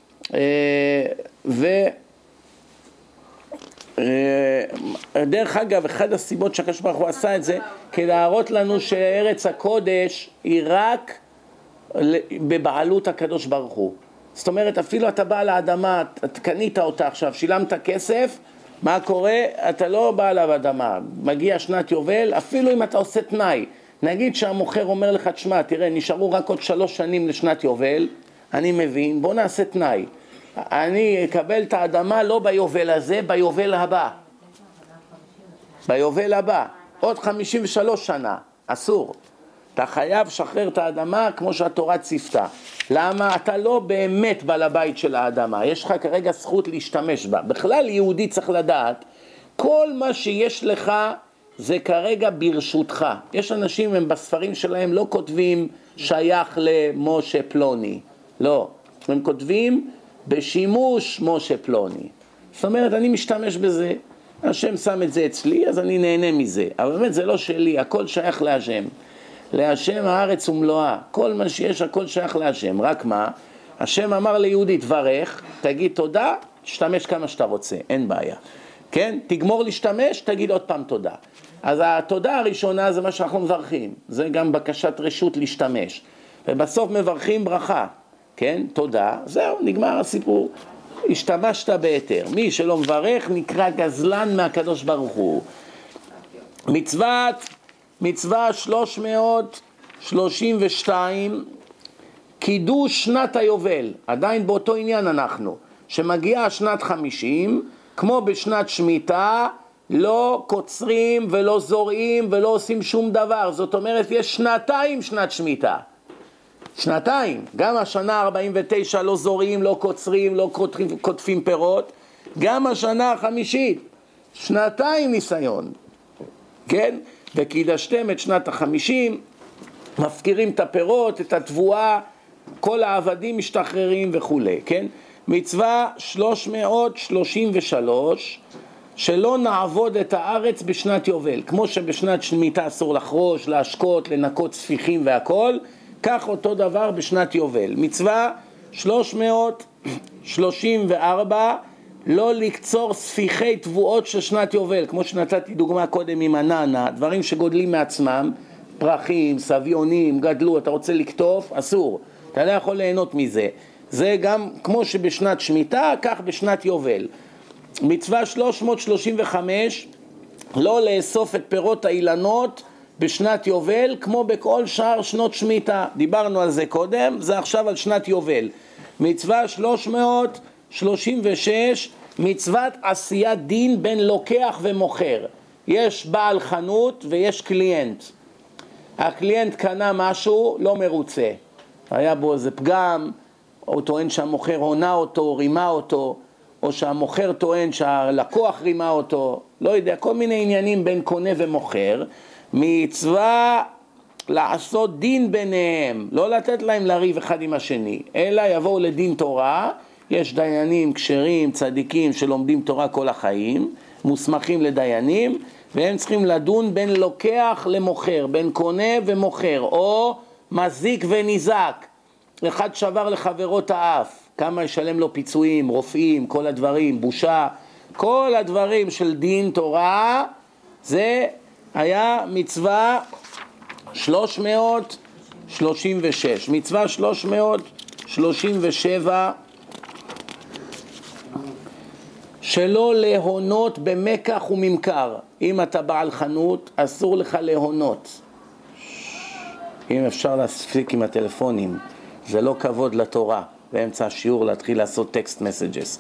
דרך אגב, אחד הסיבות שהקדוש ברוך הוא עשה את זה, כדי להראות לנו שארץ הקודש היא רק בבעלות הקדוש ברוך הוא. זאת אומרת, אפילו אתה בא לאדמה, אתה קנית אותה עכשיו, שילמת כסף, מה קורה? אתה לא בא לאדמה, מגיע שנת יובל, אפילו אם אתה עושה תנאי, נגיד שהמוכר אומר לך, תשמע, תראה, נשארו רק עוד 3 שנים לשנת יובל, אני מבין, בוא נעשה תנאי. אני אקבל את האדמה לא ביובל הזה, ביובל הבא. ביובל הבא. עוד 53 שנה. אסור. אתה חייב לשחרר את האדמה כמו שהתורה ציפתה. למה? אתה לא באמת בעל הבית של האדמה. יש לך כרגע זכות להשתמש בה. בכלל יהודי צריך לדעת, כל מה שיש לך זה כרגע ברשותך. יש אנשים, הם בספרים שלהם לא כותבים שייך למשה פלוני. לא. הם כותבים בשימוש משה פלוני. זאת אומרת, אני משתמש בזה, השם שם את זה אצלי, אז אני נהנה מזה. אבל באמת זה לא שלי, הכל שייך להשם. להשם הארץ ומלואה. כל מה שיש, הכל שייך להשם. רק מה? השם אמר ליהודי, תברך, תגיד תודה, תשתמש כמה שאתה רוצה, אין בעיה. כן? תגמור להשתמש, תגיד עוד פעם תודה. אז התודה הראשונה זה מה שאנחנו מברכים. זה גם בקשת רשות להשתמש. ובסוף מברכים ברכה. כן? תודה. זהו, נגמר הסיפור. השתמשת ביתר. מי שלא מברך נקרא גזלן מהקדוש ברוך הוא. מצווה 332, קידוש שנת היובל. עדיין באותו עניין אנחנו. שמגיעה שנת 50, כמו בשנת שמיטה, לא קוצרים ולא זורעים ולא עושים שום דבר. זאת אומרת, יש 2 שנת שמיטה. 2, גם השנה 49 לא זורעים, לא קוצרים, לא קוטפים פירות, גם השנה 50, 2 ניסיון, כן? וקידשתם את שנת 50, מפקירים את הפירות, את התבואה, כל העבדים משתחררים וכו', כן? מצווה 333, שלא נעבוד את הארץ בשנת יובל, כמו שבשנת שמיטה אסור לחרוש, להשקות, לנקות ספיחים והכל, כך אותו דבר בשנת יובל. מצווה 334, לא לקצור ספיחי תבואות של שנת יובל, כמו שנתתי דוגמה קודם עם הננה, דברים שגודלים מעצמם, פרחים, סביונים, גדלו, אתה רוצה לקטוף, אסור, אתה לא יכול ליהנות מזה. זה גם כמו שבשנת שמיטה, כך בשנת יובל. מצווה 335, לא לאסוף את פירות האילנות בשנת יובל, כמו בכל שאר שנות שמיטה. דיברנו על זה קודם, זה עכשיו על שנת יובל. מצווה 336, מצוות עשיית דין בין לוקח ומוכר. יש בעל חנות ויש קליינט. הקליינט קנה משהו, לא מרוצה. היה בו איזה פגם, הוא טוען שהמוכר הונה אותו, רימה אותו, או שהמוכר טוען שהלקוח רימה אותו, לא יודע, כל מיני עניינים בין קונה ומוכר. מצווה לעשות דין ביניהם, לא לתת להם לריב אחד עם השני, אלא יבואו לדין תורה. יש דיינים כשרים, צדיקים שלומדים תורה כל החיים, מוסמכים לדיינים, והם צריכים לדון בין לוקח למוכר, בין קונה ומוכר, או מזיק וניזק. אחד שבר לחברו את האף, כמה ישלם לו פיצויים, רופאים, כל הדברים, בושה, כל הדברים של דין תורה. זה היה מצווה 336. מצווה 337, שלא להונות במקח וממכר. אם אתה בעל חנות, אסור לך להונות. אם אפשר להספיק עם הטלפונים, זה לא כבוד לתורה. באמצע השיעור להתחיל לעשות טקסט מסג'ס.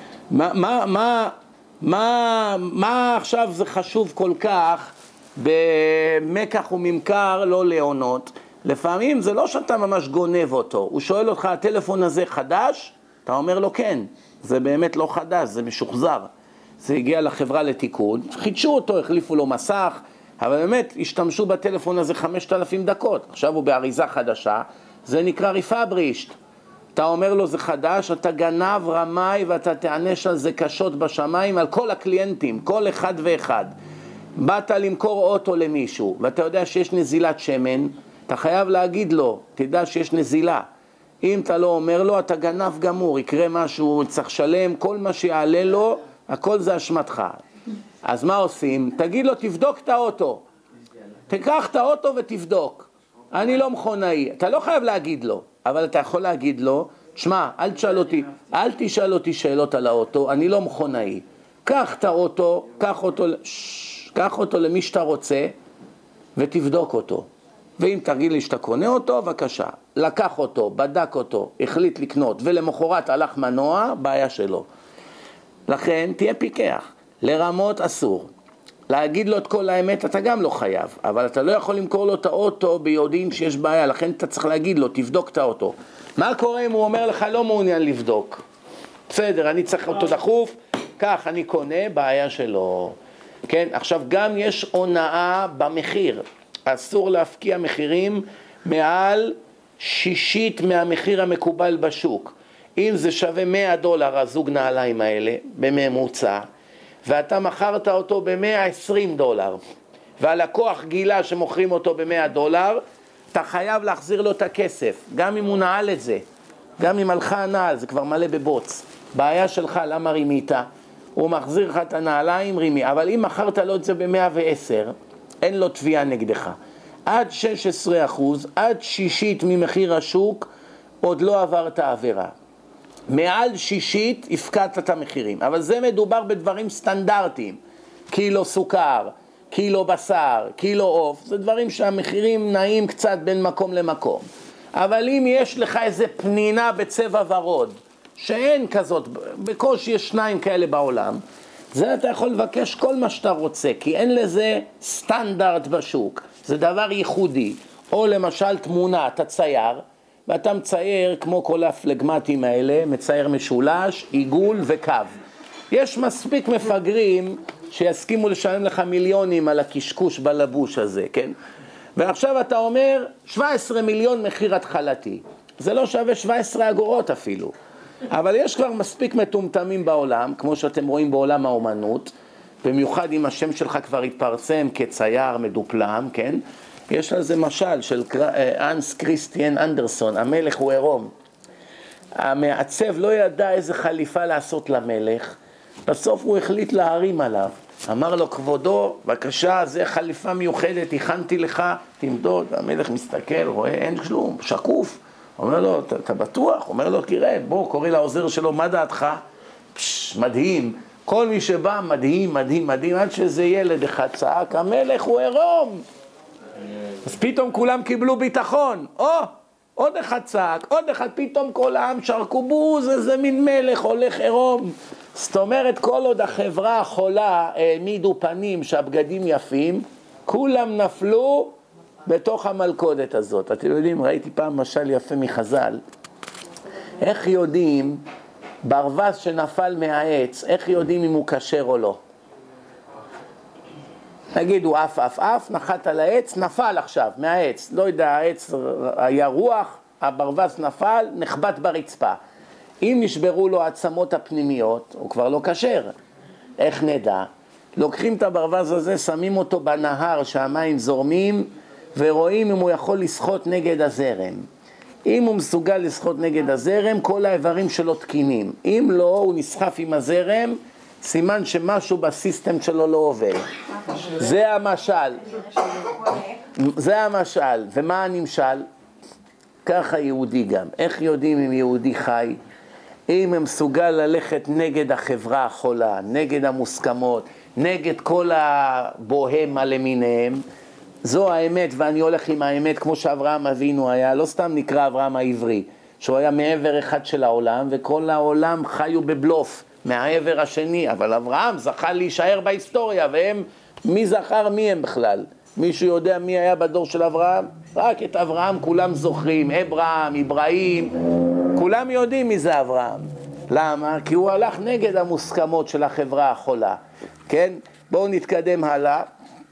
מה עכשיו זה חשוב כל כך במקח וממכר לא להונות? לפעמים זה לא שאתה ממש גונב אותו. הוא שואל אותך, הטלפון הזה חדש? אתה אומר לו כן. זה באמת לא חדש, זה משוחזר. זה הגיע לחברה לתיקון, חידשו אותו, החליפו לו מסך, אבל באמת השתמשו בטלפון הזה 5,000 דקות. עכשיו הוא באריזה חדשה, זה נקרא ריפאברישט. אתה אומר לו זה חדש, אתה גנב, רמאי, ואתה תענש על זה קשות בשמיים, על כל הקליינטים, כל אחד ואחד. באת למכור אוטו למישהו, ואתה יודע שיש נזילת שמן, אתה חייב להגיד לו, תדע שיש נזילה. אם אתה לא אומר לו, אתה גנב גמור, יקרה משהו, צריך שלם, כל מה שיעלה לו, הכל זה אשמתך. אז מה עושים? תגיד לו, תבדוק את האוטו. תקח את האוטו ותבדוק. אני לא מכונאי. אתה לא חייב להגיד לו, אבל אתה יכול להגיד לו, תשמע, אל תשאל אותי שאלות על האוטו, אני לא מכונאי. קח את האוטו, קח אותו למי שאתה רוצה, ותבדוק אותו. ואם תגיד לי שאתה קונה אותו, בבקשה. לקח אותו, בדק אותו, החליט לקנות, ולמחרת הלך מנוע, בעיה שלו. לכן תהיה פיקח. לרמות אסור. להגיד לו את כל האמת אתה גם לא חייב, אבל אתה לא יכול למכור לו את האוטו ביודעים שיש בעיה, לכן אתה צריך להגיד לו, תבדוק את האוטו. מה קורה אם הוא אומר לך לא מעוניין לבדוק? בסדר, אני צריך אותו דחוף, כך אני קונה, בעיה שלו. כן, עכשיו גם יש הונאה במחיר. אסור להפקיע מחירים מעל 1/6 מהמחיר המקובל בשוק. אם זה שווה $100 הזוג נעליים האלה בממוצע, ואתה מכרת אותו $120, והלקוח גילה שמוכרים אותו $100, אתה חייב להחזיר לו את הכסף, גם אם הוא נעל את זה, גם אם הלכה הנעל, זה כבר מלא בבוץ. בעיה שלך, למה רימית? הוא מחזיר לך את הנעליים, רימי. אבל אם מכרת לו את זה ב110, אין לו תביעה נגדך. עד 16%, עד 1/6 ממחיר השוק, עוד לא עברת עבירה. מעל 1/6 הפקעת את המחירים. אבל זה מדובר בדברים סטנדרטיים. קילו סוכר, קילו בשר, קילו עוף. זה דברים שהמחירים נעים קצת בין מקום למקום. אבל אם יש לך איזה פנינה בצבע ורוד, שאין כזאת, בקושי יש 2 כאלה בעולם, זה אתה יכול לבקש כל מה שאתה רוצה, כי אין לזה סטנדרט בשוק. זה דבר ייחודי. או למשל תמונה, אתה צייר, ואתה מצייר כמו כל הפלגמטים האלה, מצייר משולש, עיגול וקו. יש מספיק מפגרים שיסכימו לשלם לך מיליונים על הקשקוש בלבוש הזה, כן? ועכשיו אתה אומר, 17 מיליון מחיר התחלתי. זה לא שווה 17 אגורות אפילו. אבל יש כבר מספיק מטומטמים בעולם, כמו שאתם רואים בעולם האומנות, במיוחד אם השם שלך כבר התפרסם כצייר מדופלם, כן? יש לזה משל של אנס קריסטיאן אנדרסון, המלך הוא עירום. המעצב לא ידע איזה חליפה לעשות למלך, בסוף הוא החליט להרים עליו. אמר לו, כבודו, בבקשה, זה חליפה מיוחדת, הכנתי לך, תמדוד. המלך מסתכל, רואה, אין כלום, שקוף. אומר לו, אתה בטוח? אומר לו, תראה, בוא, קורא לעוזר שלו, מה דעתך? מדהים. כל מי שבא, מדהים, מדהים, מדהים, עד שזה ילד אחד צעק, המלך הוא עירום. אז פתאום כולם קיבלו ביטחון. עוד אחד צעק, עוד אחד, פתאום כל העם שרקו בוז, איזה מין מלך הולך עירום. זאת אומרת, כל עוד החברה החולה העמידו פנים שהבגדים יפים, כולם נפלו בתוך המלכודת הזאת. אתם יודעים, ראיתי פעם משל יפה מחז"ל. איך יודעים, ברווז שנפל מהעץ, איך יודעים אם הוא כשר או לא? נגיד, הוא אף, נחת על העץ, נפל עכשיו מהעץ. לא יודע, העץ היה רוח, הברווז נפל, נחבט ברצפה. אם נשברו לו העצמות הפנימיות, הוא כבר לא כשר. איך נדע? לוקחים את הברווז הזה, שמים אותו בנהר שהמים זורמים, ורואים אם הוא יכול לשחות נגד הזרם. אם הוא מסוגל לשחות נגד הזרם, כל האיברים שלו תקינים. אם לא, הוא נסחף עם הזרם, סימן שמשהו בסיסטם שלו לא עובד. זה המשל. זה המשל. ומה הנמשל? ככה יהודי גם. איך יודעים אם יהודי חי? אם הם מסוגל ללכת נגד החברה החולה, נגד המוסכמות, נגד כל הבוהם למיניהם, זו האמת, ואני הולך עם האמת כמו שאברהם אבינו היה, לא סתם נקרא אברהם העברי, שהוא היה מעבר אחד של העולם, וכל העולם חיו בבלוף מהעבר השני, אבל אברהם זכה להישאר בהיסטוריה, והם, מי זכר מי הם בכלל? מישהו יודע מי היה בדור של אברהם? רק את אברהם כולם זוכרים, אברהם, כולם יודעים מי זה אברהם. למה? כי הוא הלך נגד המוסכמות של החברה החולה. כן? בואו נתקדם הלאה.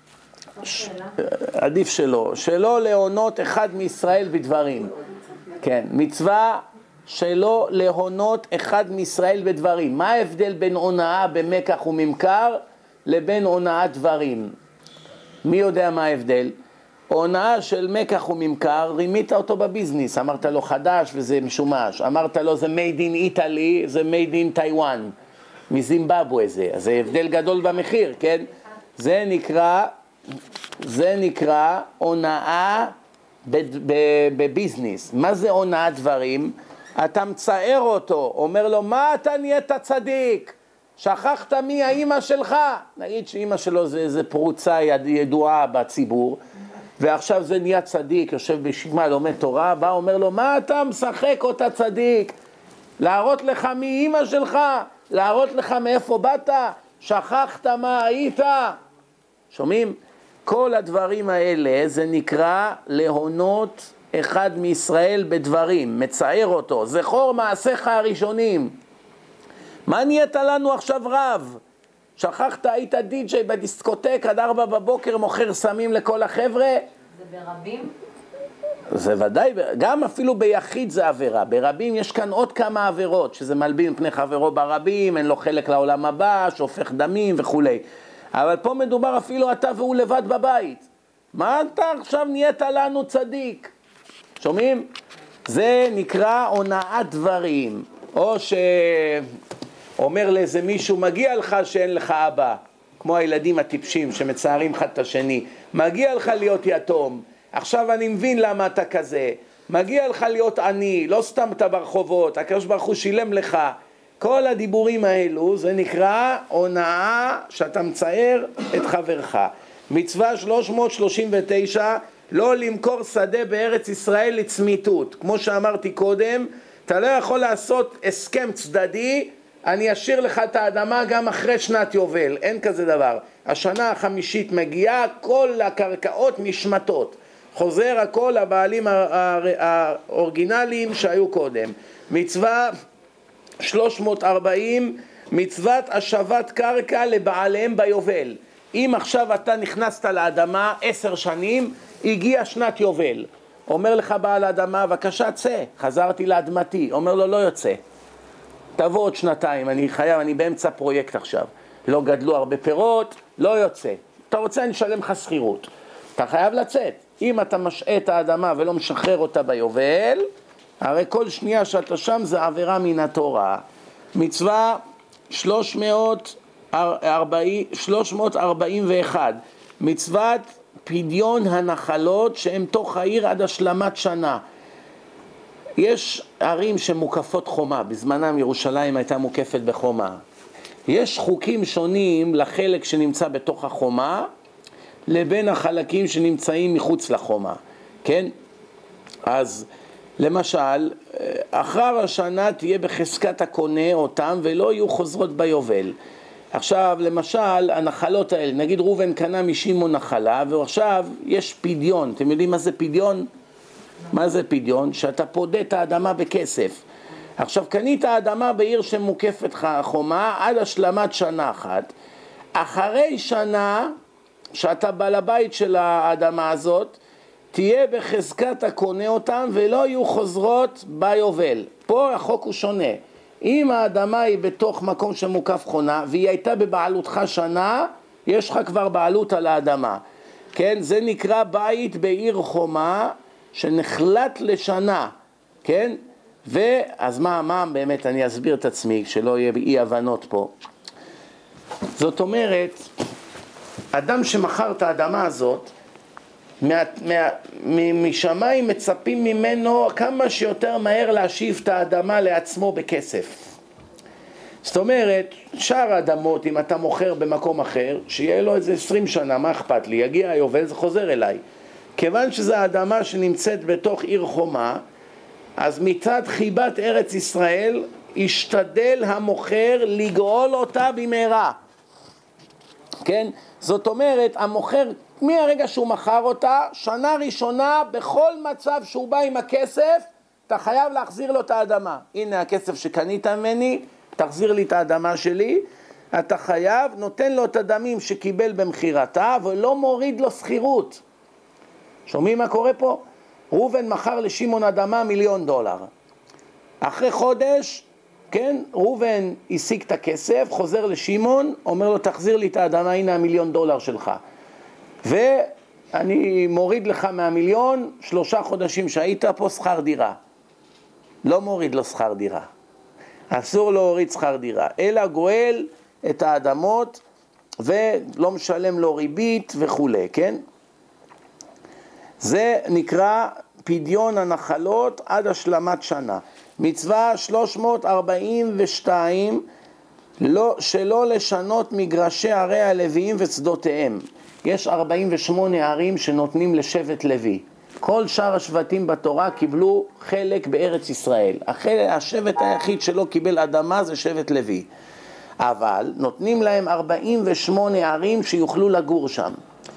עדיף שלא להונות אחד מישראל בדברים. כן, מצווה שלא להונות אחד מישראל בדברים. מה ההבדל בין הונאה במקח וממכר לבין הונאת דברים? מי יודע מה ההבדל? הונאה של מקח וממכר, רימית אותו בביזנס, אמרת לו חדש וזה משומש, אמרת לו זה made in Italy, זה made in Taiwan, מזימבבואה זה, אז זה הבדל גדול במחיר, כן? זה נקרא הונאה בביזנס. מה זה הונאת דברים? אתה מצער אותו, אומר לו, מה אתה נהיית צדיק? שכחת מי האמא שלך? נגיד שאמא שלו זה פרוצה ידועה בציבור, ועכשיו זה נהיה צדיק, יושב בישיבה, לומד תורה, בא אומר לו, מה אתה משחק אותה צדיק? להראות לך מי אמא שלך? להראות לך מאיפה באת? שכחת מה היית? שומעים? כל הדברים האלה זה נקרא להונות אחד מישראל בדברים, מצער אותו, זכור מעשיך הראשונים. מה נהיית לנו עכשיו רב? שכחת, היית די-ג'יי בדיסקוטק עד 4 בבוקר מוכר סמים לכל החבר'ה? זה ברבים? זה ודאי, גם אפילו ביחיד זה עבירה, ברבים יש כאן עוד כמה עבירות, שזה מלבין פני חברו ברבים, אין לו חלק לעולם הבא, שופך דמים וכו'. אבל פה מדובר אפילו אתה והוא לבד בבית. מה אתה עכשיו נהיית לנו צדיק? שומעים? זה נקרא הונאת דברים. או שאומר לאיזה מישהו, מגיע לך שאין לך אבא, כמו הילדים הטיפשים שמצערים אחד את השני, מגיע לך להיות יתום, עכשיו אני מבין למה אתה כזה, מגיע לך להיות עני, לא סתם אתה ברחובות, הקדוש ברוך הוא שילם לך. כל הדיבורים האלו זה נקרא הונאה שאתה מצער את חברך. מצווה 339, לא למכור שדה בארץ ישראל לצמיתות. כמו שאמרתי קודם, אתה לא יכול לעשות הסכם צדדי, אני אשאיר לך את האדמה גם אחרי שנת יובל, אין כזה דבר. השנה החמישית מגיעה, כל הקרקעות נשמטות, חוזר הכל לבעלים האורגינליים שהיו קודם. מצווה 340, מצוות השבת קרקע לבעליהם ביובל. אם עכשיו אתה נכנסת לאדמה 10 שנים, הגיע שנת יובל, אומר לך בעל האדמה, בבקשה צא, חזרתי לאדמתי, אומר לו לא יוצא, תבוא עוד 2 אני חייב, אני באמצע פרויקט עכשיו, לא גדלו הרבה פירות, לא יוצא, אתה רוצה אני אשלם לך שכירות, אתה חייב לצאת. אם אתה משעה את האדמה ולא משחרר אותה ביובל, הרי כל שנייה שאתה שם זה עבירה מן התורה. מצווה 341, מצוות פדיון הנחלות שהם תוך העיר עד השלמת שנה. יש ערים שמוקפות חומה, בזמנם ירושלים הייתה מוקפת בחומה. יש חוקים שונים לחלק שנמצא בתוך החומה, לבין החלקים שנמצאים מחוץ לחומה, כן? אז למשל, אחר השנה תהיה בחזקת הקונה אותם ולא יהיו חוזרות ביובל. עכשיו, למשל, הנחלות האלה, נגיד ראובן קנה משמעון נחלה, ועכשיו יש פדיון. אתם יודעים מה זה פדיון? מה זה פדיון? שאתה פודה את האדמה בכסף. עכשיו, קנית האדמה בעיר שמוקפת חומה עד השלמת שנה אחת. אחרי שנה, שאתה בעל הבית של האדמה הזאת, תהיה בחזקת הקונה אותם ולא יהיו חוזרות ביובל. פה החוק הוא שונה. אם האדמה היא בתוך מקום שמוקף חונה והיא הייתה בבעלותך שנה, יש לך כבר בעלות על האדמה. כן? זה נקרא בית בעיר חומה שנחלט לשנה. כן? ואז מה באמת, אני אסביר את עצמי שלא יהיה אי הבנות פה. זאת אומרת, אדם שמכר את האדמה הזאת, משמיים מצפים ממנו כמה שיותר מהר להשיב את האדמה לעצמו בכסף. זאת אומרת, שאר האדמות, אם אתה מוכר במקום אחר, שיהיה לו איזה 20 שנה, מה אכפת לי? יגיע היובל, זה חוזר אליי. כיוון שזו האדמה שנמצאת בתוך עיר חומה, אז מצד חיבת ארץ ישראל, ישתדל המוכר לגאול אותה במהרה. כן? זאת אומרת, המוכר, מהרגע שהוא מכר אותה, שנה ראשונה, בכל מצב שהוא בא עם הכסף, אתה חייב להחזיר לו את האדמה. הנה הכסף שקנית ממני, תחזיר לי את האדמה שלי, אתה חייב, נותן לו את הדמים שקיבל במחירתה, ולא מוריד לו שכירות. שומעים מה קורה פה? ראובן מכר לשמעון אדמה $1,000,000. אחרי חודש, כן, ראובן השיג את הכסף, חוזר לשמעון, אומר לו תחזיר לי את האדמה, הנה $1,000,000 שלך. אני מוריד לך מהמיליון, 3 חודשים שהיית פה שכר דירה. לא מוריד לו שכר דירה. אסור להוריד שכר דירה, אלא גואל את האדמות ולא משלם לו ריבית וכו', כן? זה נקרא פדיון הנחלות עד השלמת שנה. מצווה 342, שלא לשנות מגרשי ערי הלוויים ושדותיהם. יש 48 ערים שנותנים לשבט לוי. כל שאר השבטים בתורה קיבלו חלק בארץ ישראל. השבט היחיד שלא קיבל אדמה זה שבט לוי. אבל נותנים להם 48 ערים שיוכלו לגור שם.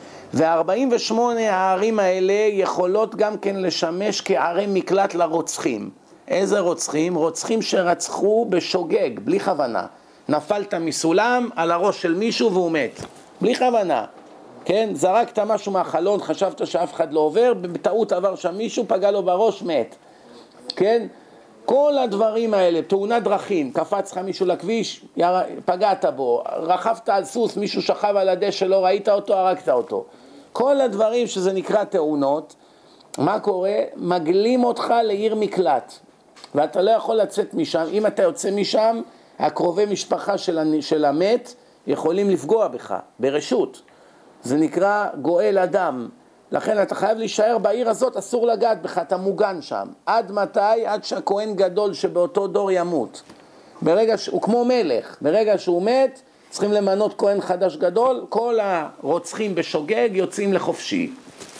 ו48 הערים האלה יכולות גם כן לשמש כערי מקלט לרוצחים. איזה רוצחים? רוצחים שרצחו בשוגג, בלי כוונה. נפלת מסולם על הראש של מישהו והוא מת. בלי כוונה. כן? זרקת משהו מהחלון, חשבת שאף אחד לא עובר, בטעות עבר שם מישהו, פגע לו בראש, מת. כן? כל הדברים האלה, תאונת דרכים, קפץ לך מישהו לכביש, פגעת בו, רכבת על סוס, מישהו שכב על הדשא, לא ראית אותו, הרגת אותו. כל הדברים שזה נקרא תאונות, מה קורה? מגלים אותך לעיר מקלט, ואתה לא יכול לצאת משם. אם אתה יוצא משם, הקרובי משפחה של המת יכולים לפגוע בך, ברשות. זה נקרא גואל אדם. לכן אתה חייב להישאר בעיר הזאת, אסור לגעת בך, אתה מוגן שם. עד מתי? עד שהכהן גדול שבאותו דור ימות. הוא כמו מלך, ברגע שהוא מת, צריכים למנות כהן חדש גדול, כל הרוצחים בשוגג יוצאים לחופשי.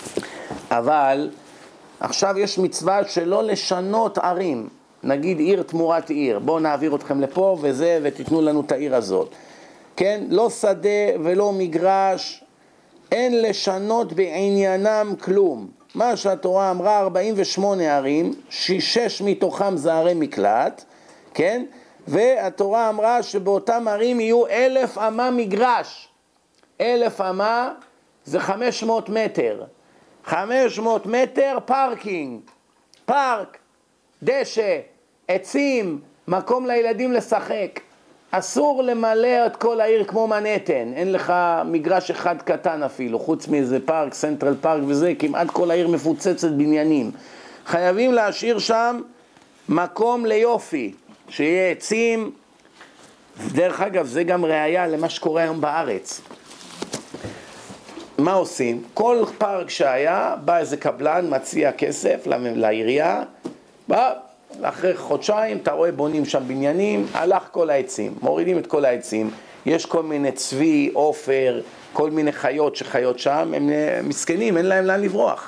אבל עכשיו יש מצווה שלא לשנות ערים, נגיד עיר תמורת עיר, בואו נעביר אתכם לפה וזה, ותיתנו לנו את העיר הזאת. כן? לא שדה ולא מגרש, אין לשנות בעניינם כלום. מה שהתורה אמרה, 48 ערים, 6 מתוכם זה ערי מקלט, כן? והתורה אמרה שבאותם ערים יהיו 1,000 אמה מגרש. 1,000 אמה זה 500 מטר. 500 מטר פארקינג, פארק, דשא, עצים, מקום לילדים לשחק. אסור למלא את כל העיר כמו מנהטן, אין לך מגרש אחד קטן אפילו, חוץ מאיזה פארק, סנטרל פארק וזה, כמעט כל העיר מפוצצת בניינים. חייבים להשאיר שם מקום ליופי, שיהיה עצים. דרך אגב, זה גם ראיה למה שקורה היום בארץ. מה עושים? כל פארק שהיה, בא איזה קבלן, מציע כסף לעירייה, בא, אחרי חודשיים אתה רואה בונים שם בניינים, הלך כל העצים, מורידים את כל העצים, יש כל מיני צבי, עופר, כל מיני חיות שחיות שם, הם מסכנים, אין להם לאן לברוח.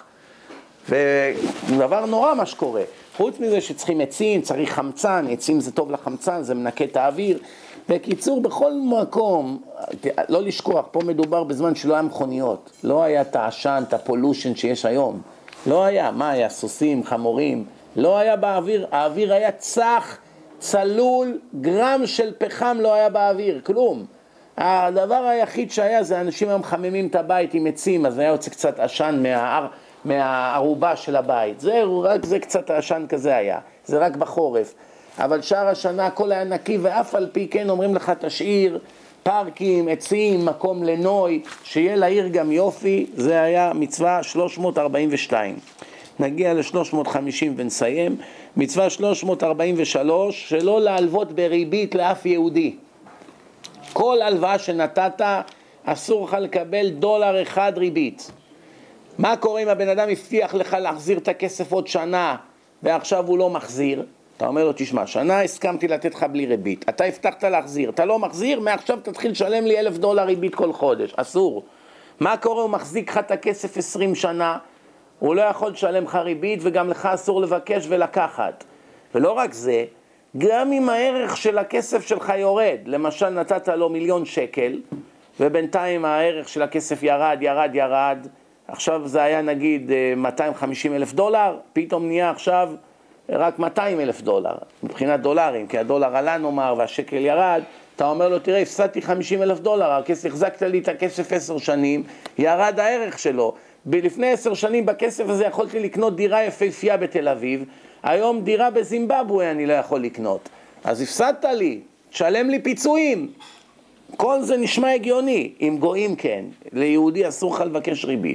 ודבר נורא מה שקורה. חוץ מזה שצריכים עצים, צריך חמצן, עצים זה טוב לחמצן, זה מנקה את האוויר. בקיצור, בכל מקום, לא לשכוח, פה מדובר בזמן שלא היה מכוניות, לא היה את העשן, את הפולושן שיש היום. לא היה, מה היה? סוסים, חמורים, לא היה באוויר, האוויר היה צח, צלול, גרם של פחם לא היה באוויר, כלום. הדבר היחיד שהיה זה אנשים היום מחממים את הבית עם עצים, אז היה יוצא קצת עשן מהערובה של הבית. זהו, רק זה קצת העשן כזה היה, זה רק בחורף. אבל שאר השנה הכל היה נקי, ואף על פי כן אומרים לך תשאיר פארקים, עצים, מקום לנוי, שיהיה לעיר גם יופי. זה היה מצווה 342. נגיע ל-350 ונסיים. מצווה 343, שלא להלוות בריבית לאף יהודי. כל הלוואה שנתת, אסור לך לקבל $1 ריבית. מה קורה אם הבן אדם הבטיח לך להחזיר את הכסף עוד שנה, ועכשיו הוא לא מחזיר? אתה אומר לו, תשמע, שנה הסכמתי לתת לך בלי ריבית, אתה הבטחת להחזיר, אתה לא מחזיר, מעכשיו תתחיל לשלם לי $1,000 ריבית כל חודש, אסור. מה קורה? הוא מחזיק לך את הכסף 20 שנה, הוא לא יכול לשלם לך ריבית, וגם לך אסור לבקש ולקחת. ולא רק זה, גם אם הערך של הכסף שלך יורד, למשל נתת לו $1,000,000, ובינתיים הערך של הכסף ירד, עכשיו זה היה נגיד $250,000, פתאום נהיה עכשיו רק $200,000, מבחינת דולרים, כי הדולר עלה נאמר והשקל ירד, אתה אומר לו, תראה, הפסדתי $50,000, החזקת לי את הכסף 10 שנים, ירד הערך שלו. לפני 10 שנים בכסף הזה יכולתי לקנות דירה יפהפייה בתל אביב, היום דירה בזימבבואה אני לא יכול לקנות. אז הפסדת לי, תשלם לי פיצויים. כל זה נשמע הגיוני, עם גויים כן, ליהודי אסור לך לבקש ריבית.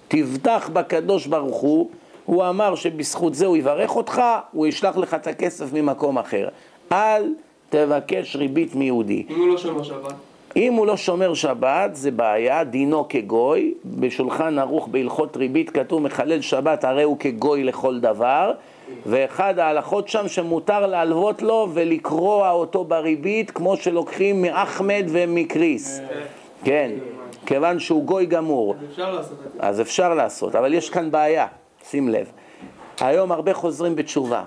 תבטח בקדוש ברוך הוא אמר שבזכות זה הוא יברך אותך, הוא ישלח לך את הכסף ממקום אחר. אל תבקש ריבית מיהודי. אם הוא לא שומר שבת? אם הוא לא שומר שבת זה בעיה, דינו כגוי. בשולחן ערוך בהלכות ריבית כתוב מחלל שבת הרי הוא כגוי לכל דבר, ואחד ההלכות שם שמותר להלוות לו ולקרוע אותו בריבית כמו שלוקחים מאחמד ומקריס. כן, כיוון שהוא גוי גמור. אפשר לעשות את זה. אז אפשר לעשות, אבל יש כאן בעיה, שים לב. היום הרבה חוזרים בתשובה.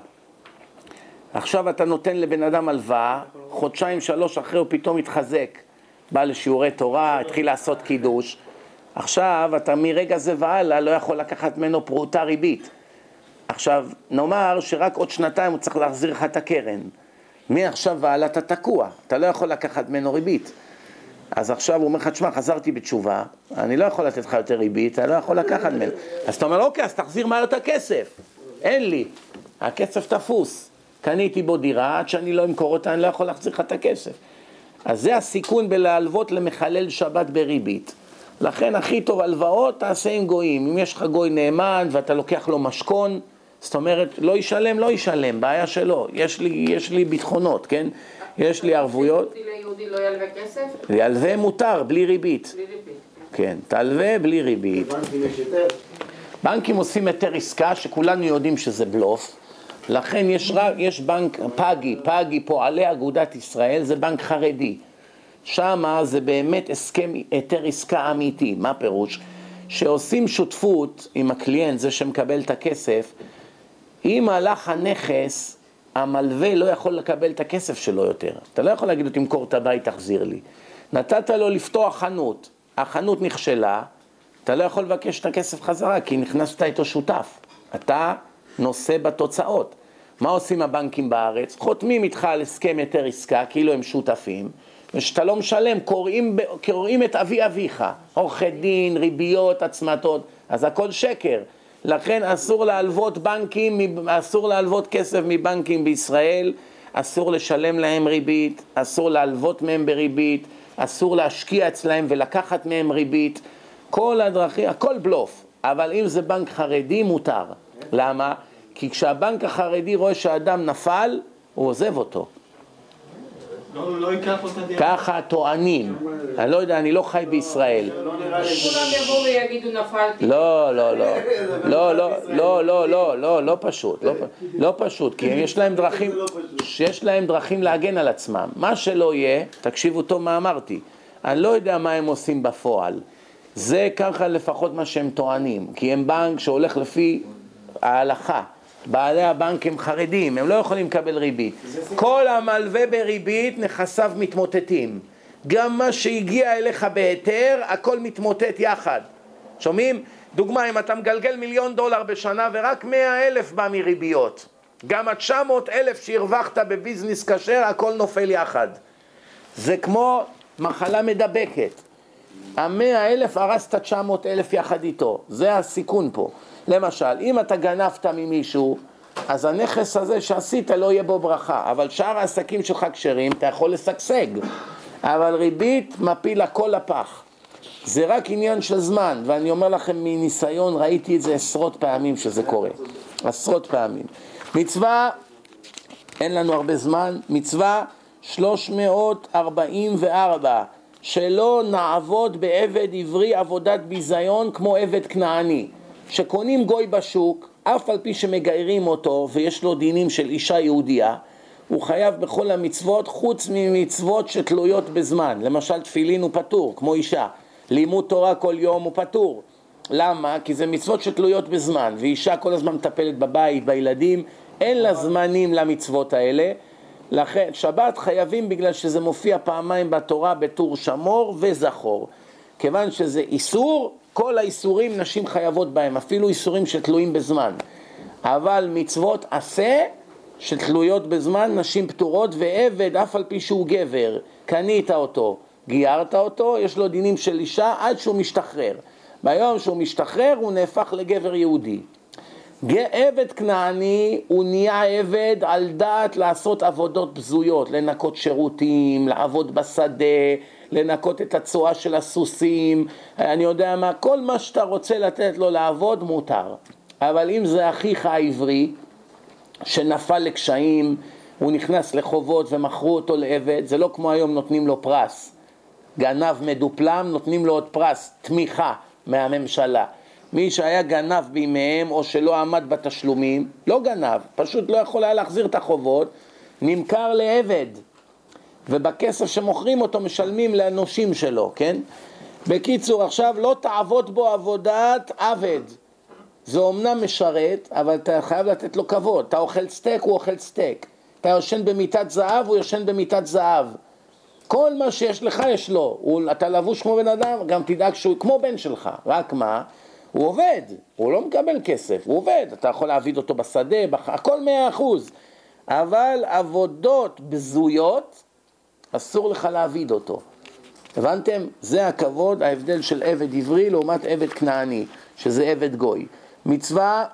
עכשיו אתה נותן לבן אדם הלוואה, חודשיים שלוש אחרי הוא פתאום התחזק, בא לשיעורי תורה, התחיל לעשות קידוש. עכשיו אתה מרגע זה והלאה לא יכול לקחת ממנו פרוטה ריבית. עכשיו נאמר שרק עוד שנתיים הוא צריך להחזיר לך את הקרן. מעכשיו והלאה אתה תקוע, אתה לא יכול לקחת ממנו ריבית. אז עכשיו הוא אומר לך, תשמע, חזרתי בתשובה, אני לא יכול לתת לך יותר ריבית, אני לא יכול לקחת ממנו. אז אתה אומר, אוקיי, אז תחזיר מהר את הכסף. אין לי, הכסף תפוס. קניתי בו דירה, עד שאני לא אמכור אותה, אני לא יכול להחזיר לך את הכסף. אז זה הסיכון בלהלוות למחלל שבת בריבית. לכן הכי טוב הלוואות תעשה עם גויים. אם יש לך גוי נאמן ואתה לוקח לו משכון, זאת אומרת, לא ישלם, בעיה שלו. יש לי ביטחונות, כן? יש לי ערבויות. ליהודי לא ילווה כסף? ילווה מותר, בלי ריבית. בלי ריבית. כן, תלווה בלי ריבית. בנקים יש יותר. בנקים עושים יותר עסקה שכולנו יודעים שזה בלוף. לכן יש בנק פאגי, פועלי אגודת ישראל, זה בנק חרדי. שמה זה באמת הסכם יותר עסקה אמיתי. מה פירוש? שעושים שותפות עם הקליינט, זה שמקבל את הכסף, אם הלך הנכס, המלווה לא יכול לקבל את הכסף שלו יותר. אתה לא יכול להגיד לו, תמכור את הבית, תחזיר לי. נתת לו לפתוח חנות, החנות נכשלה, אתה לא יכול לבקש את הכסף חזרה, כי נכנסת איתו שותף. אתה נושא בתוצאות. מה עושים הבנקים בארץ? חותמים איתך על הסכם יותר עסקה, כאילו הם שותפים, ושאתה לא משלם, קוראים את אביך, עורכי דין, ריביות, הצמתות, אז הכל שקר. לכן אסור להלוות כסף מבנקים בישראל, אסור לשלם להם ריבית, אסור להלוות מהם בריבית, אסור להשקיע אצלהם ולקחת מהם ריבית, כל הדרכים, הכל בלוף. אבל אם זה בנק חרדי מותר. למה? כי כשהבנק החרדי רואה שהאדם נפל, הוא עוזב אותו. לא ייקח אותה דירה. ככה טוענים. אני לא יודע, אני לא חי בישראל. כולם יבואו ויגידו נפלתי. לא פשוט. לא פשוט, כי יש להם דרכים להגן על עצמם. מה שלא יהיה, תקשיבו טוב מה אמרתי. אני לא יודע מה הם עושים בפועל. זה ככה לפחות מה שהם טוענים, כי הם בנק שהולך לפי ההלכה. בעלי הבנק הם חרדים, הם לא יכולים לקבל ריבית. כל המלווה בריבית נכסיו מתמוטטים. גם מה שהגיע אליך בהיתר, הכל מתמוטט יחד. שומעים? דוגמה, אם אתה מגלגל $1,000,000 בשנה ורק 100,000 בא מריביות, גם 900,000 שהרווחת בביזנס כשר, הכל נופל יחד. זה כמו מחלה מדבקת. 100,000 הרסת 900,000 יחד איתו. זה הסיכון פה. למשל, אם אתה גנבת ממישהו, אז הנכס הזה שעשית לא יהיה בו ברכה. אבל שאר העסקים שלך כשרים, אתה יכול לשגשג. אבל ריבית מפיל הכל לפח. זה רק עניין של זמן, ואני אומר לכם מניסיון, ראיתי את זה עשרות פעמים שזה קורה. עשרות פעמים. מצווה, אין לנו הרבה זמן, מצווה 344, שלא נעבוד בעבד עברי עבודת ביזיון כמו עבד כנעני. שקונים גוי בשוק, אף על פי שמגיירים אותו ויש לו דינים של אישה יהודייה, הוא חייב בכל המצוות חוץ ממצוות שתלויות בזמן. למשל תפילין הוא פטור, כמו אישה. לימוד תורה כל יום הוא פטור. למה? כי זה מצוות שתלויות בזמן, ואישה כל הזמן מטפלת בבית, בילדים, אין לה זמנים למצוות האלה. לכן שבת חייבים בגלל שזה מופיע פעמיים בתורה בתור שמור וזכור. כיוון שזה איסור, כל האיסורים נשים חייבות בהם, אפילו איסורים שתלויים בזמן. אבל מצוות עשה שתלויות בזמן, נשים פטורות, ועבד אף על פי שהוא גבר, קנית אותו, גיירת אותו, יש לו דינים של אישה עד שהוא משתחרר. ביום שהוא משתחרר הוא נהפך לגבר יהודי. עבד כנעני הוא נהיה עבד על דעת לעשות עבודות בזויות, לנקות שירותים, לעבוד בשדה, לנקות את הצואה של הסוסים, אני יודע מה, כל מה שאתה רוצה לתת לו לעבוד מותר. אבל אם זה אחיך העברי שנפל לקשיים, הוא נכנס לחובות ומכרו אותו לעבד, זה לא כמו היום נותנים לו פרס, גנב מדופלם נותנים לו עוד פרס, תמיכה מהממשלה. מי שהיה גנב בימיהם או שלא עמד בתשלומים, לא גנב, פשוט לא יכול היה להחזיר את החובות, נמכר לעבד, ובכסף שמוכרים אותו משלמים לאנושים שלו, כן? בקיצור, עכשיו לא תעבוד בו עבודת עבד, זה אומנם משרת, אבל אתה חייב לתת לו כבוד. אתה אוכל סטייק, הוא אוכל סטייק. אתה יושן במיטת זהב, הוא יושן במיטת זהב. כל מה שיש לך יש לו. אתה לבוש כמו בן אדם, גם תדאג שהוא כמו בן שלך. רק מה? הוא עובד, הוא לא מקבל כסף, הוא עובד. אתה יכול להעביד אותו בשדה, הכל 100%. אבל עבודות בזויות, אסור לך להעביד אותו. הבנתם? זה הכבוד, ההבדל של עבד עברי לעומת עבד כנעני, שזה עבד גוי. מצווה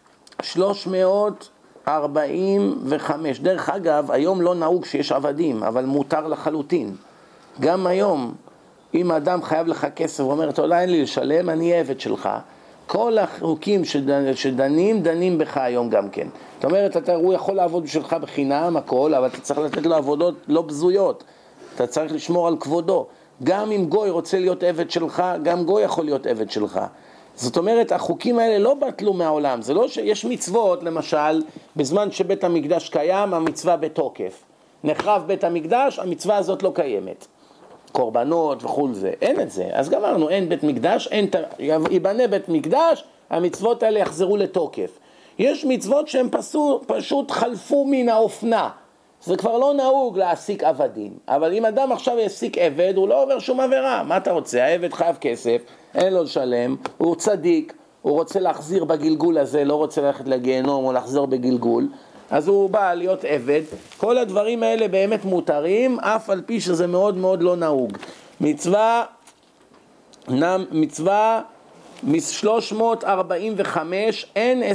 345. דרך אגב, היום לא נהוג שיש עבדים, אבל מותר לחלוטין. גם היום, אם אדם חייב לך כסף ואומר, אולי אין לי לשלם, אני עבד שלך. כל החוקים דנים בך היום גם כן. זאת אומרת, הוא יכול לעבוד בשבילך בחינם, הכל, אבל אתה צריך לתת לו עבודות לא בזויות. אתה צריך לשמור על כבודו. גם אם גוי רוצה להיות עבד שלך, גם גוי יכול להיות עבד שלך. זאת אומרת, החוקים האלה לא בטלו מהעולם. זה לא שיש מצוות, למשל, בזמן שבית המקדש קיים, המצווה בתוקף. נחרב בית המקדש, המצווה הזאת לא קיימת. קורבנות וכו' זה. אין את זה. אז גמרנו, אין בית מקדש, ייבנה בית מקדש, המצוות האלה יחזרו לתוקף. יש מצוות שהן פשוט חלפו מן האופנה. זה כבר לא נהוג להעסיק עבדים. אבל אם אדם עכשיו יעסיק עבד, הוא לא עובר שום עבירה. מה אתה רוצה? העבד חייב כסף, אין לו לשלם, הוא צדיק, הוא רוצה להחזיר בגלגול הזה, לא רוצה ללכת לגיהנום או לחזור בגלגול, אז הוא בא להיות עבד. כל הדברים האלה באמת מותרים, אף על פי שזה מאוד מאוד לא נהוג. מצווה 345,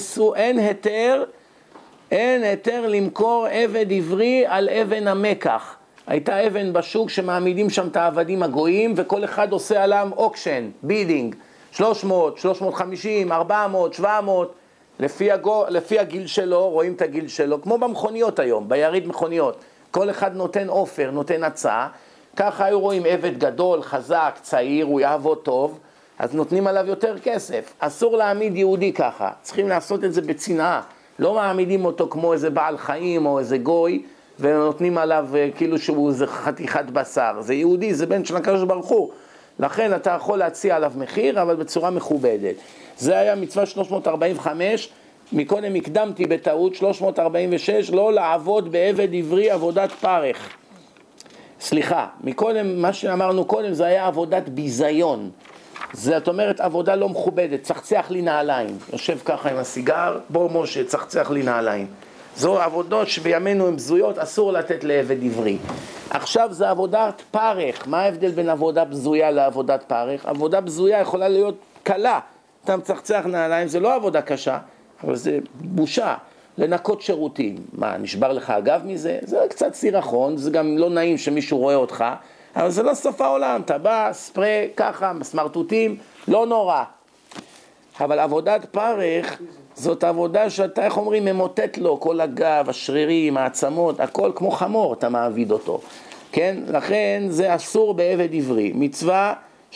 אין היתר למכור עבד עברי על אבן המקח. הייתה אבן בשוק שמעמידים שם את העבדים הגויים, וכל אחד עושה עליהם אוקשן, בידינג, 300, 350, 400, 700, לפי הגיל שלו, רואים את הגיל שלו, כמו במכוניות היום, ביריד מכוניות. כל אחד נותן אופר, נותן הצעה, ככה היו רואים עבד גדול, חזק, צעיר, הוא יעבוד טוב, אז נותנים עליו יותר כסף. אסור להעמיד יהודי ככה, צריכים לעשות את זה בצנעה. לא מעמידים אותו כמו איזה בעל חיים או איזה גוי, ונותנים עליו כאילו שהוא איזה חתיכת בשר. זה יהודי, זה בן של הקדוש ברוך הוא. לכן אתה יכול להציע עליו מחיר, אבל בצורה מכובדת. זה היה מצווה 345, מקודם הקדמתי בטעות, 346, לא לעבוד בעבד עברי עבודת פרך. סליחה, מקודם, מה שאמרנו קודם, זה היה עבודת ביזיון. זאת אומרת, עבודה לא מכובדת, צחצח לי נעליים. יושב ככה עם הסיגר, בוא משה, צחצח לי נעליים. זו עבודות שבימינו הן בזויות, אסור לתת לעבד עברי. עכשיו זה עבודת פרך. מה ההבדל בין עבודה בזויה לעבודת פרך? עבודה בזויה יכולה להיות קלה. אתה מצחצח נעליים, זה לא עבודה קשה, אבל זה בושה. לנקות שירותים. מה, נשבר לך אגב מזה? זה קצת סירחון, זה גם לא נעים שמישהו רואה אותך, אבל זה לא סוף העולם. אתה בא, ספרי, ככה, סמרטוטים, לא נורא. אבל עבודת פרך, זאת עבודה שאתה, איך אומרים, ממוטט לו, כל הגב, השרירים, העצמות, הכל כמו חמור, אתה מעביד אותו. כן? לכן זה אסור בעבד עברי. מצווה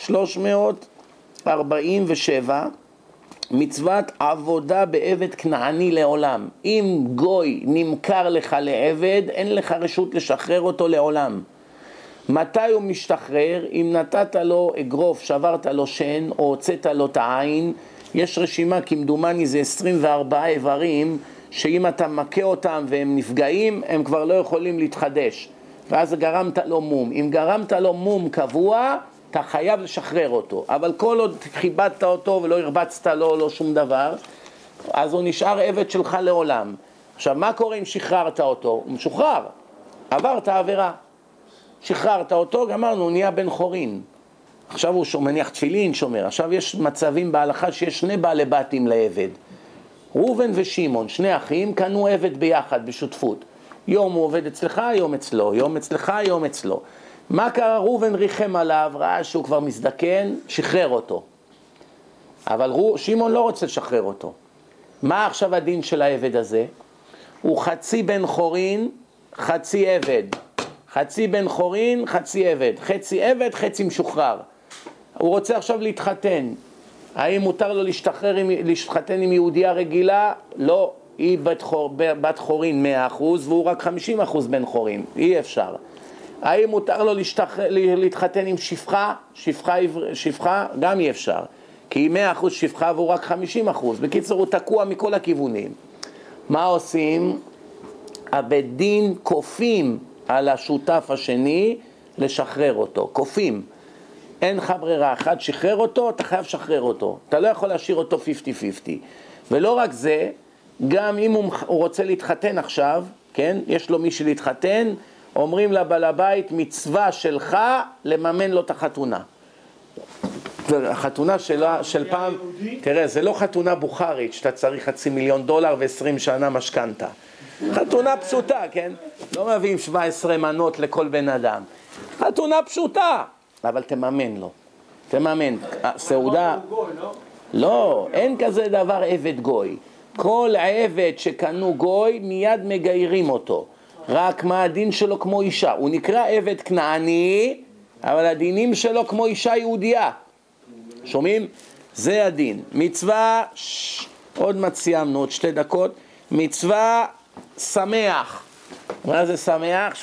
347, מצוות עבודה בעבד כנעני לעולם. אם גוי נמכר לך לעבד, אין לך רשות לשחרר אותו לעולם. מתי הוא משתחרר? אם נתת לו אגרוף, שברת לו שן, או הוצאת לו את העין, יש רשימה, כמדומני זה 24 איברים, שאם אתה מכה אותם והם נפגעים, הם כבר לא יכולים להתחדש. ואז גרמת לו מום. אם גרמת לו מום קבוע, אתה חייב לשחרר אותו. אבל כל עוד חיבדת אותו ולא הרבצת לו, לא שום דבר, אז הוא נשאר עבד שלך לעולם. עכשיו, מה קורה אם שחררת אותו? הוא משוחרר. עברת עבירה. שחררת אותו, גמרנו, הוא נהיה בן חורין. עכשיו הוא מניח תפילין, שומר. עכשיו יש מצבים בהלכה שיש שני בעלי בתים לעבד. ראובן ושמעון, שני אחים, קנו עבד ביחד, בשותפות. יום הוא עובד אצלך, יום אצלו, יום אצלך, יום אצלו. מה קרה? ראובן ריחם עליו, ראה שהוא כבר מזדקן, שחרר אותו. אבל שמעון לא רוצה לשחרר אותו. מה עכשיו הדין של העבד הזה? הוא חצי בן חורין, חצי עבד. חצי בן חורין, חצי עבד. חצי עבד, חצי משוחרר. הוא רוצה עכשיו להתחתן. האם מותר לו להתחתן עם יהודייה רגילה? לא. היא בת חורין 100% והוא רק 50% בן חורין. אי אפשר. האם מותר לו להתחתן עם שפחה? שפחה גם אי אפשר. כי היא 100% שפחה והוא רק 50%. בקיצור הוא תקוע מכל הכיוונים. מה עושים? הבית דין כופים על השותף השני לשחרר אותו. כופים. אין לך ברירה. אחד שחרר אותו, אתה חייב לשחרר אותו. אתה לא יכול להשאיר אותו 50-50. ולא רק זה, גם אם הוא רוצה להתחתן עכשיו, כן? יש לו מישהו להתחתן, אומרים לבעל הבית, מצווה שלך לממן לו את החתונה. החתונה של פעם, תראה, זה לא חתונה בוכרית, שאתה צריך $500,000 ו20 שנה משכנתה. חתונה פשוטה, כן? לא מביאים 17 מנות לכל בן אדם. חתונה פשוטה, אבל תממן לו. תממן. סעודה... לא, אין כזה דבר עבד גוי. כל עבד שקנו גוי מיד מגיירים אותו. רק מה הדין שלו כמו אישה. הוא נקרא עבד כנעני, אבל הדינים שלו כמו אישה יהודייה. שומעים? זה הדין. מצווה, עוד מעט סיימנו, עוד 2 דקות. מצווה שמח. מה זה שמח?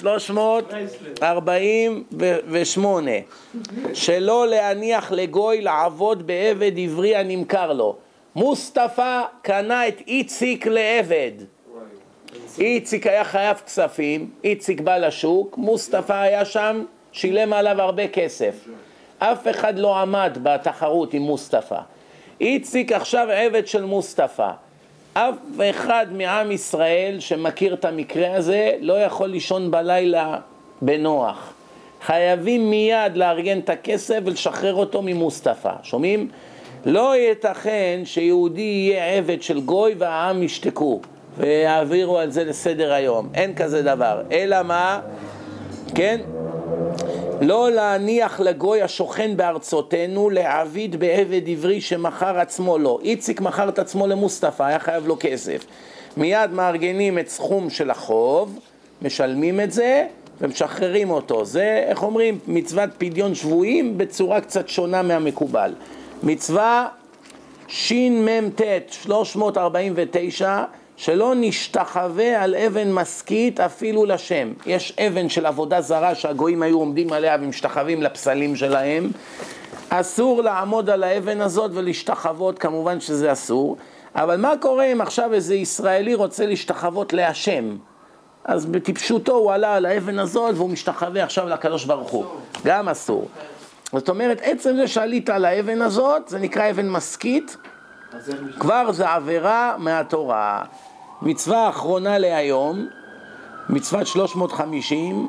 348. שלא להניח לגוי לעבוד בעבד עברי הנמכר לו. מוסטפא קנה את איציק לעבד. איציק היה חייב כספים, איציק בא לשוק, מוסטפא היה שם, שילם עליו הרבה כסף. אף אחד לא עמד בתחרות עם מוסטפא. איציק עכשיו עבד של מוסטפא. אף אחד מעם ישראל שמכיר את המקרה הזה לא יכול לישון בלילה בנוח. חייבים מיד לארגן את הכסף ולשחרר אותו ממוסטפא. שומעים? לא ייתכן שיהודי יהיה עבד של גוי והעם ישתקו ויעבירו על זה לסדר היום. אין כזה דבר. אלא מה? כן? לא להניח לגוי השוכן בארצותינו לעביד בעבד עברי שמכר עצמו לו. איציק מכר את עצמו למוסטפא, היה חייב לו כסף. מיד מארגנים את סכום של החוב, משלמים את זה ומשחררים אותו. זה, איך אומרים, מצוות פדיון שבויים בצורה קצת שונה מהמקובל. מצווה שמ"ט 349, שלא נשתחווה על אבן מסכית אפילו לשם. יש אבן של עבודה זרה שהגויים היו עומדים עליה ומשתחווים לפסלים שלהם. אסור לעמוד על האבן הזאת ולהשתחוות, כמובן שזה אסור. אבל מה קורה אם עכשיו איזה ישראלי רוצה להשתחוות להשם? אז בטיפשותו הוא עלה על האבן הזאת והוא משתחווה עכשיו לקדוש ברוך הוא. גם אסור. זאת אומרת, עצם זה שעלית על האבן הזאת, זה נקרא אבן מסכית, כבר זה עבירה מהתורה. מצווה האחרונה להיום, מצוות 350,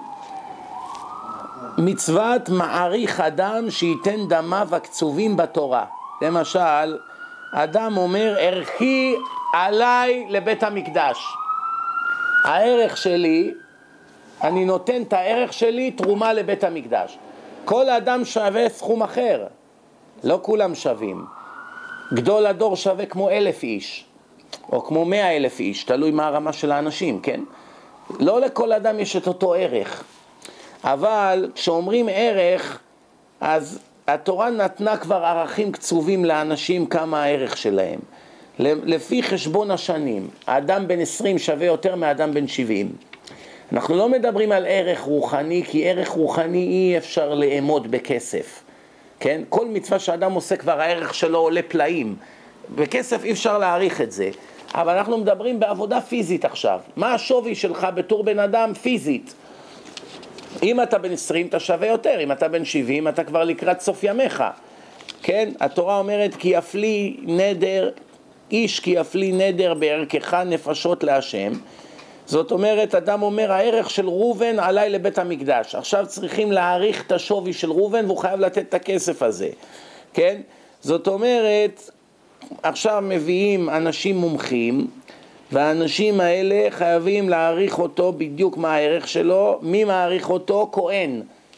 מצוות מעריך אדם שייתן דמיו הקצובים בתורה. למשל, אדם אומר, ערכי עליי לבית המקדש. הערך שלי, אני נותן את הערך שלי תרומה לבית המקדש. כל אדם שווה סכום אחר, לא כולם שווים. גדול הדור שווה כמו 1,000 איש, או כמו 100,000 איש, תלוי מה הרמה של האנשים, כן? לא לכל אדם יש את אותו ערך. אבל כשאומרים ערך, אז התורה נתנה כבר ערכים קצובים לאנשים כמה הערך שלהם. לפי חשבון השנים, האדם בן 20 שווה יותר מהאדם בן 70. אנחנו לא מדברים על ערך רוחני, כי ערך רוחני אי אפשר לאמוד בכסף. כן? כל מצווה שאדם עושה כבר הערך שלו עולה פלאים. בכסף אי אפשר להעריך את זה. אבל אנחנו מדברים בעבודה פיזית עכשיו. מה השווי שלך בתור בן אדם פיזית? אם אתה בן 20 אתה שווה יותר, אם אתה בן 70 אתה כבר לקראת סוף ימיך. כן? התורה אומרת כי יפלי נדר, איש כי יפלי נדר בערכך נפשות להשם. זאת אומרת, אדם אומר, הערך של ראובן עליי לבית המקדש. עכשיו צריכים להעריך את השווי של ראובן, והוא חייב לתת את הכסף הזה. כן? זאת אומרת, עכשיו מביאים אנשים מומחים, והאנשים האלה חייבים להעריך אותו בדיוק מה הערך שלו. מי מעריך אותו? כהן.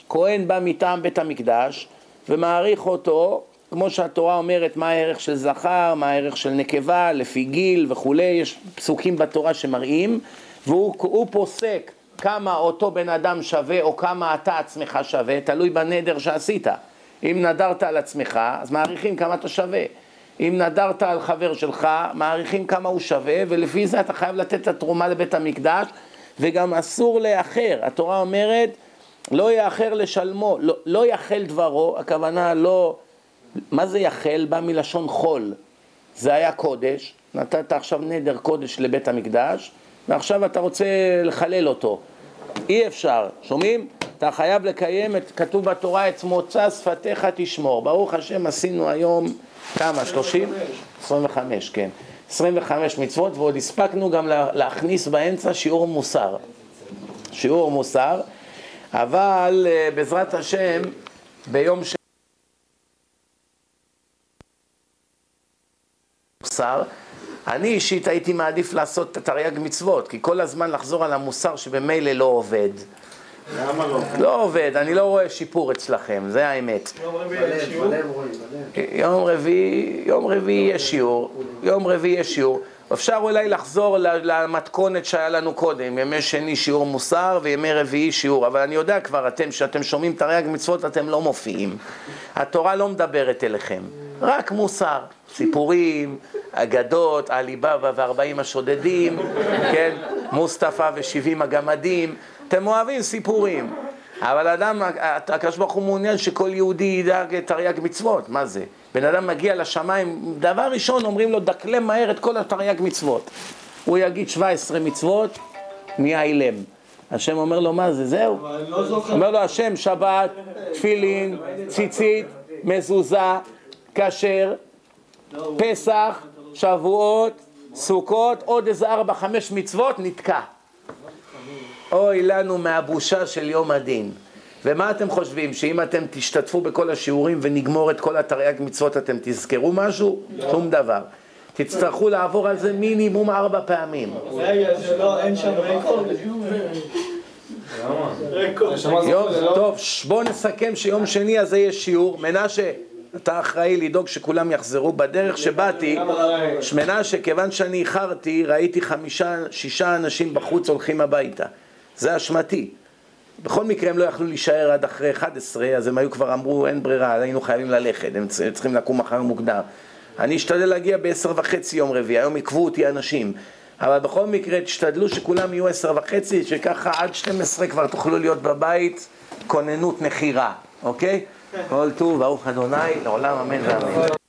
כהן בא מטעם בית המקדש ומעריך אותו, כמו שהתורה אומרת מה הערך של זכר, מה הערך של נקבה, לפי גיל וכו', יש פסוקים בתורה שמראים, והוא פוסק כמה אותו בן אדם שווה או כמה אתה עצמך שווה, תלוי בנדר שעשית. אם נדרת על עצמך, אז מעריכים כמה אתה שווה. אם נדרת על חבר שלך, מעריכים כמה הוא שווה, ולפי זה אתה חייב לתת את התרומה לבית המקדש, וגם אסור לאחר. התורה אומרת, לא יאחר לשלמו, לא יחל דברו, הכוונה לא, מה זה יחל? בא מלשון חול. זה היה קודש, נתת עכשיו נדר קודש לבית המקדש, ועכשיו אתה רוצה לחלל אותו. אי אפשר, שומעים? אתה חייב לקיים, כתוב בתורה, את מוצא שפתיך תשמור. ברוך השם, עשינו היום כמה? 30? 25, כן. 25 מצוות, ועוד הספקנו גם להכניס באמצע שיעור מוסר. שיעור מוסר, אבל בעזרת השם, ביום מוסר, אני אישית הייתי מעדיף לעשות את תרי"ג מצוות, כי כל הזמן לחזור על המוסר שבמילא לא עובד. למה לא? לא עובד, אני לא רואה שיפור אצלכם, זה האמת. יום רביעי יש שיעור, יום רביעי יש שיעור. אפשר אולי לחזור למתכונת שהיה לנו קודם, ימי שני שיעור מוסר וימי רביעי שיעור, אבל אני יודע כבר, שאתם שומעים תרי"ג מצוות, אתם לא מופיעים. התורה לא מדברת אליכם, רק מוסר, סיפורים, אגדות, עלי בבא ו40 השודדים, כן? מוסטפא ו70 הגמדים, אתם אוהבים סיפורים, אבל אדם, הקדוש ברוך הוא מעוניין שכל יהודי ידע תרי"ג מצוות. מה זה? בן אדם מגיע לשמיים, דבר ראשון אומרים לו, דקלם מהר את כל התרי"ג מצוות. הוא יגיד 17 מצוות, נהיה אילם. השם אומר לו, מה זה? זהו. אומר לו השם, שבת, תפילין, ציצית, מזוזה, כשר, פסח, שבועות, סוכות, עוד איזה 4-5 מצוות, נתקע. אוי לנו מהבושה של יום הדין. ומה אתם חושבים? שאם אתם תשתתפו בכל השיעורים ונגמור את כל התרי"ג מצוות, אתם תזכרו משהו? שום דבר. תצטרכו לעבור על זה מינימום 4 פעמים. זה לא, אין שם רקורד. טוב, בואו נסכם שיום שני הזה יש שיעור. מנשה, אתה אחראי לדאוג שכולם יחזרו. בדרך שבאתי, מנשה, כיוון שאני איחרתי, ראיתי 5-6 אנשים בחוץ הולכים הביתה. זה אשמתי. בכל מקרה הם לא יכלו להישאר עד אחרי 11, אז הם היו כבר אמרו, אין ברירה, היינו חייבים ללכת, הם צריכים לקום מחר מוקדם. אני אשתדל להגיע ב10:30 יום רביעי, היום עקבו אותי אנשים. אבל בכל מקרה תשתדלו שכולם יהיו 10:30, שככה עד 12 כבר תוכלו להיות בבית, כוננות נחירה, אוקיי? כל טוב, ברוך ה' לעולם אמן ואמן.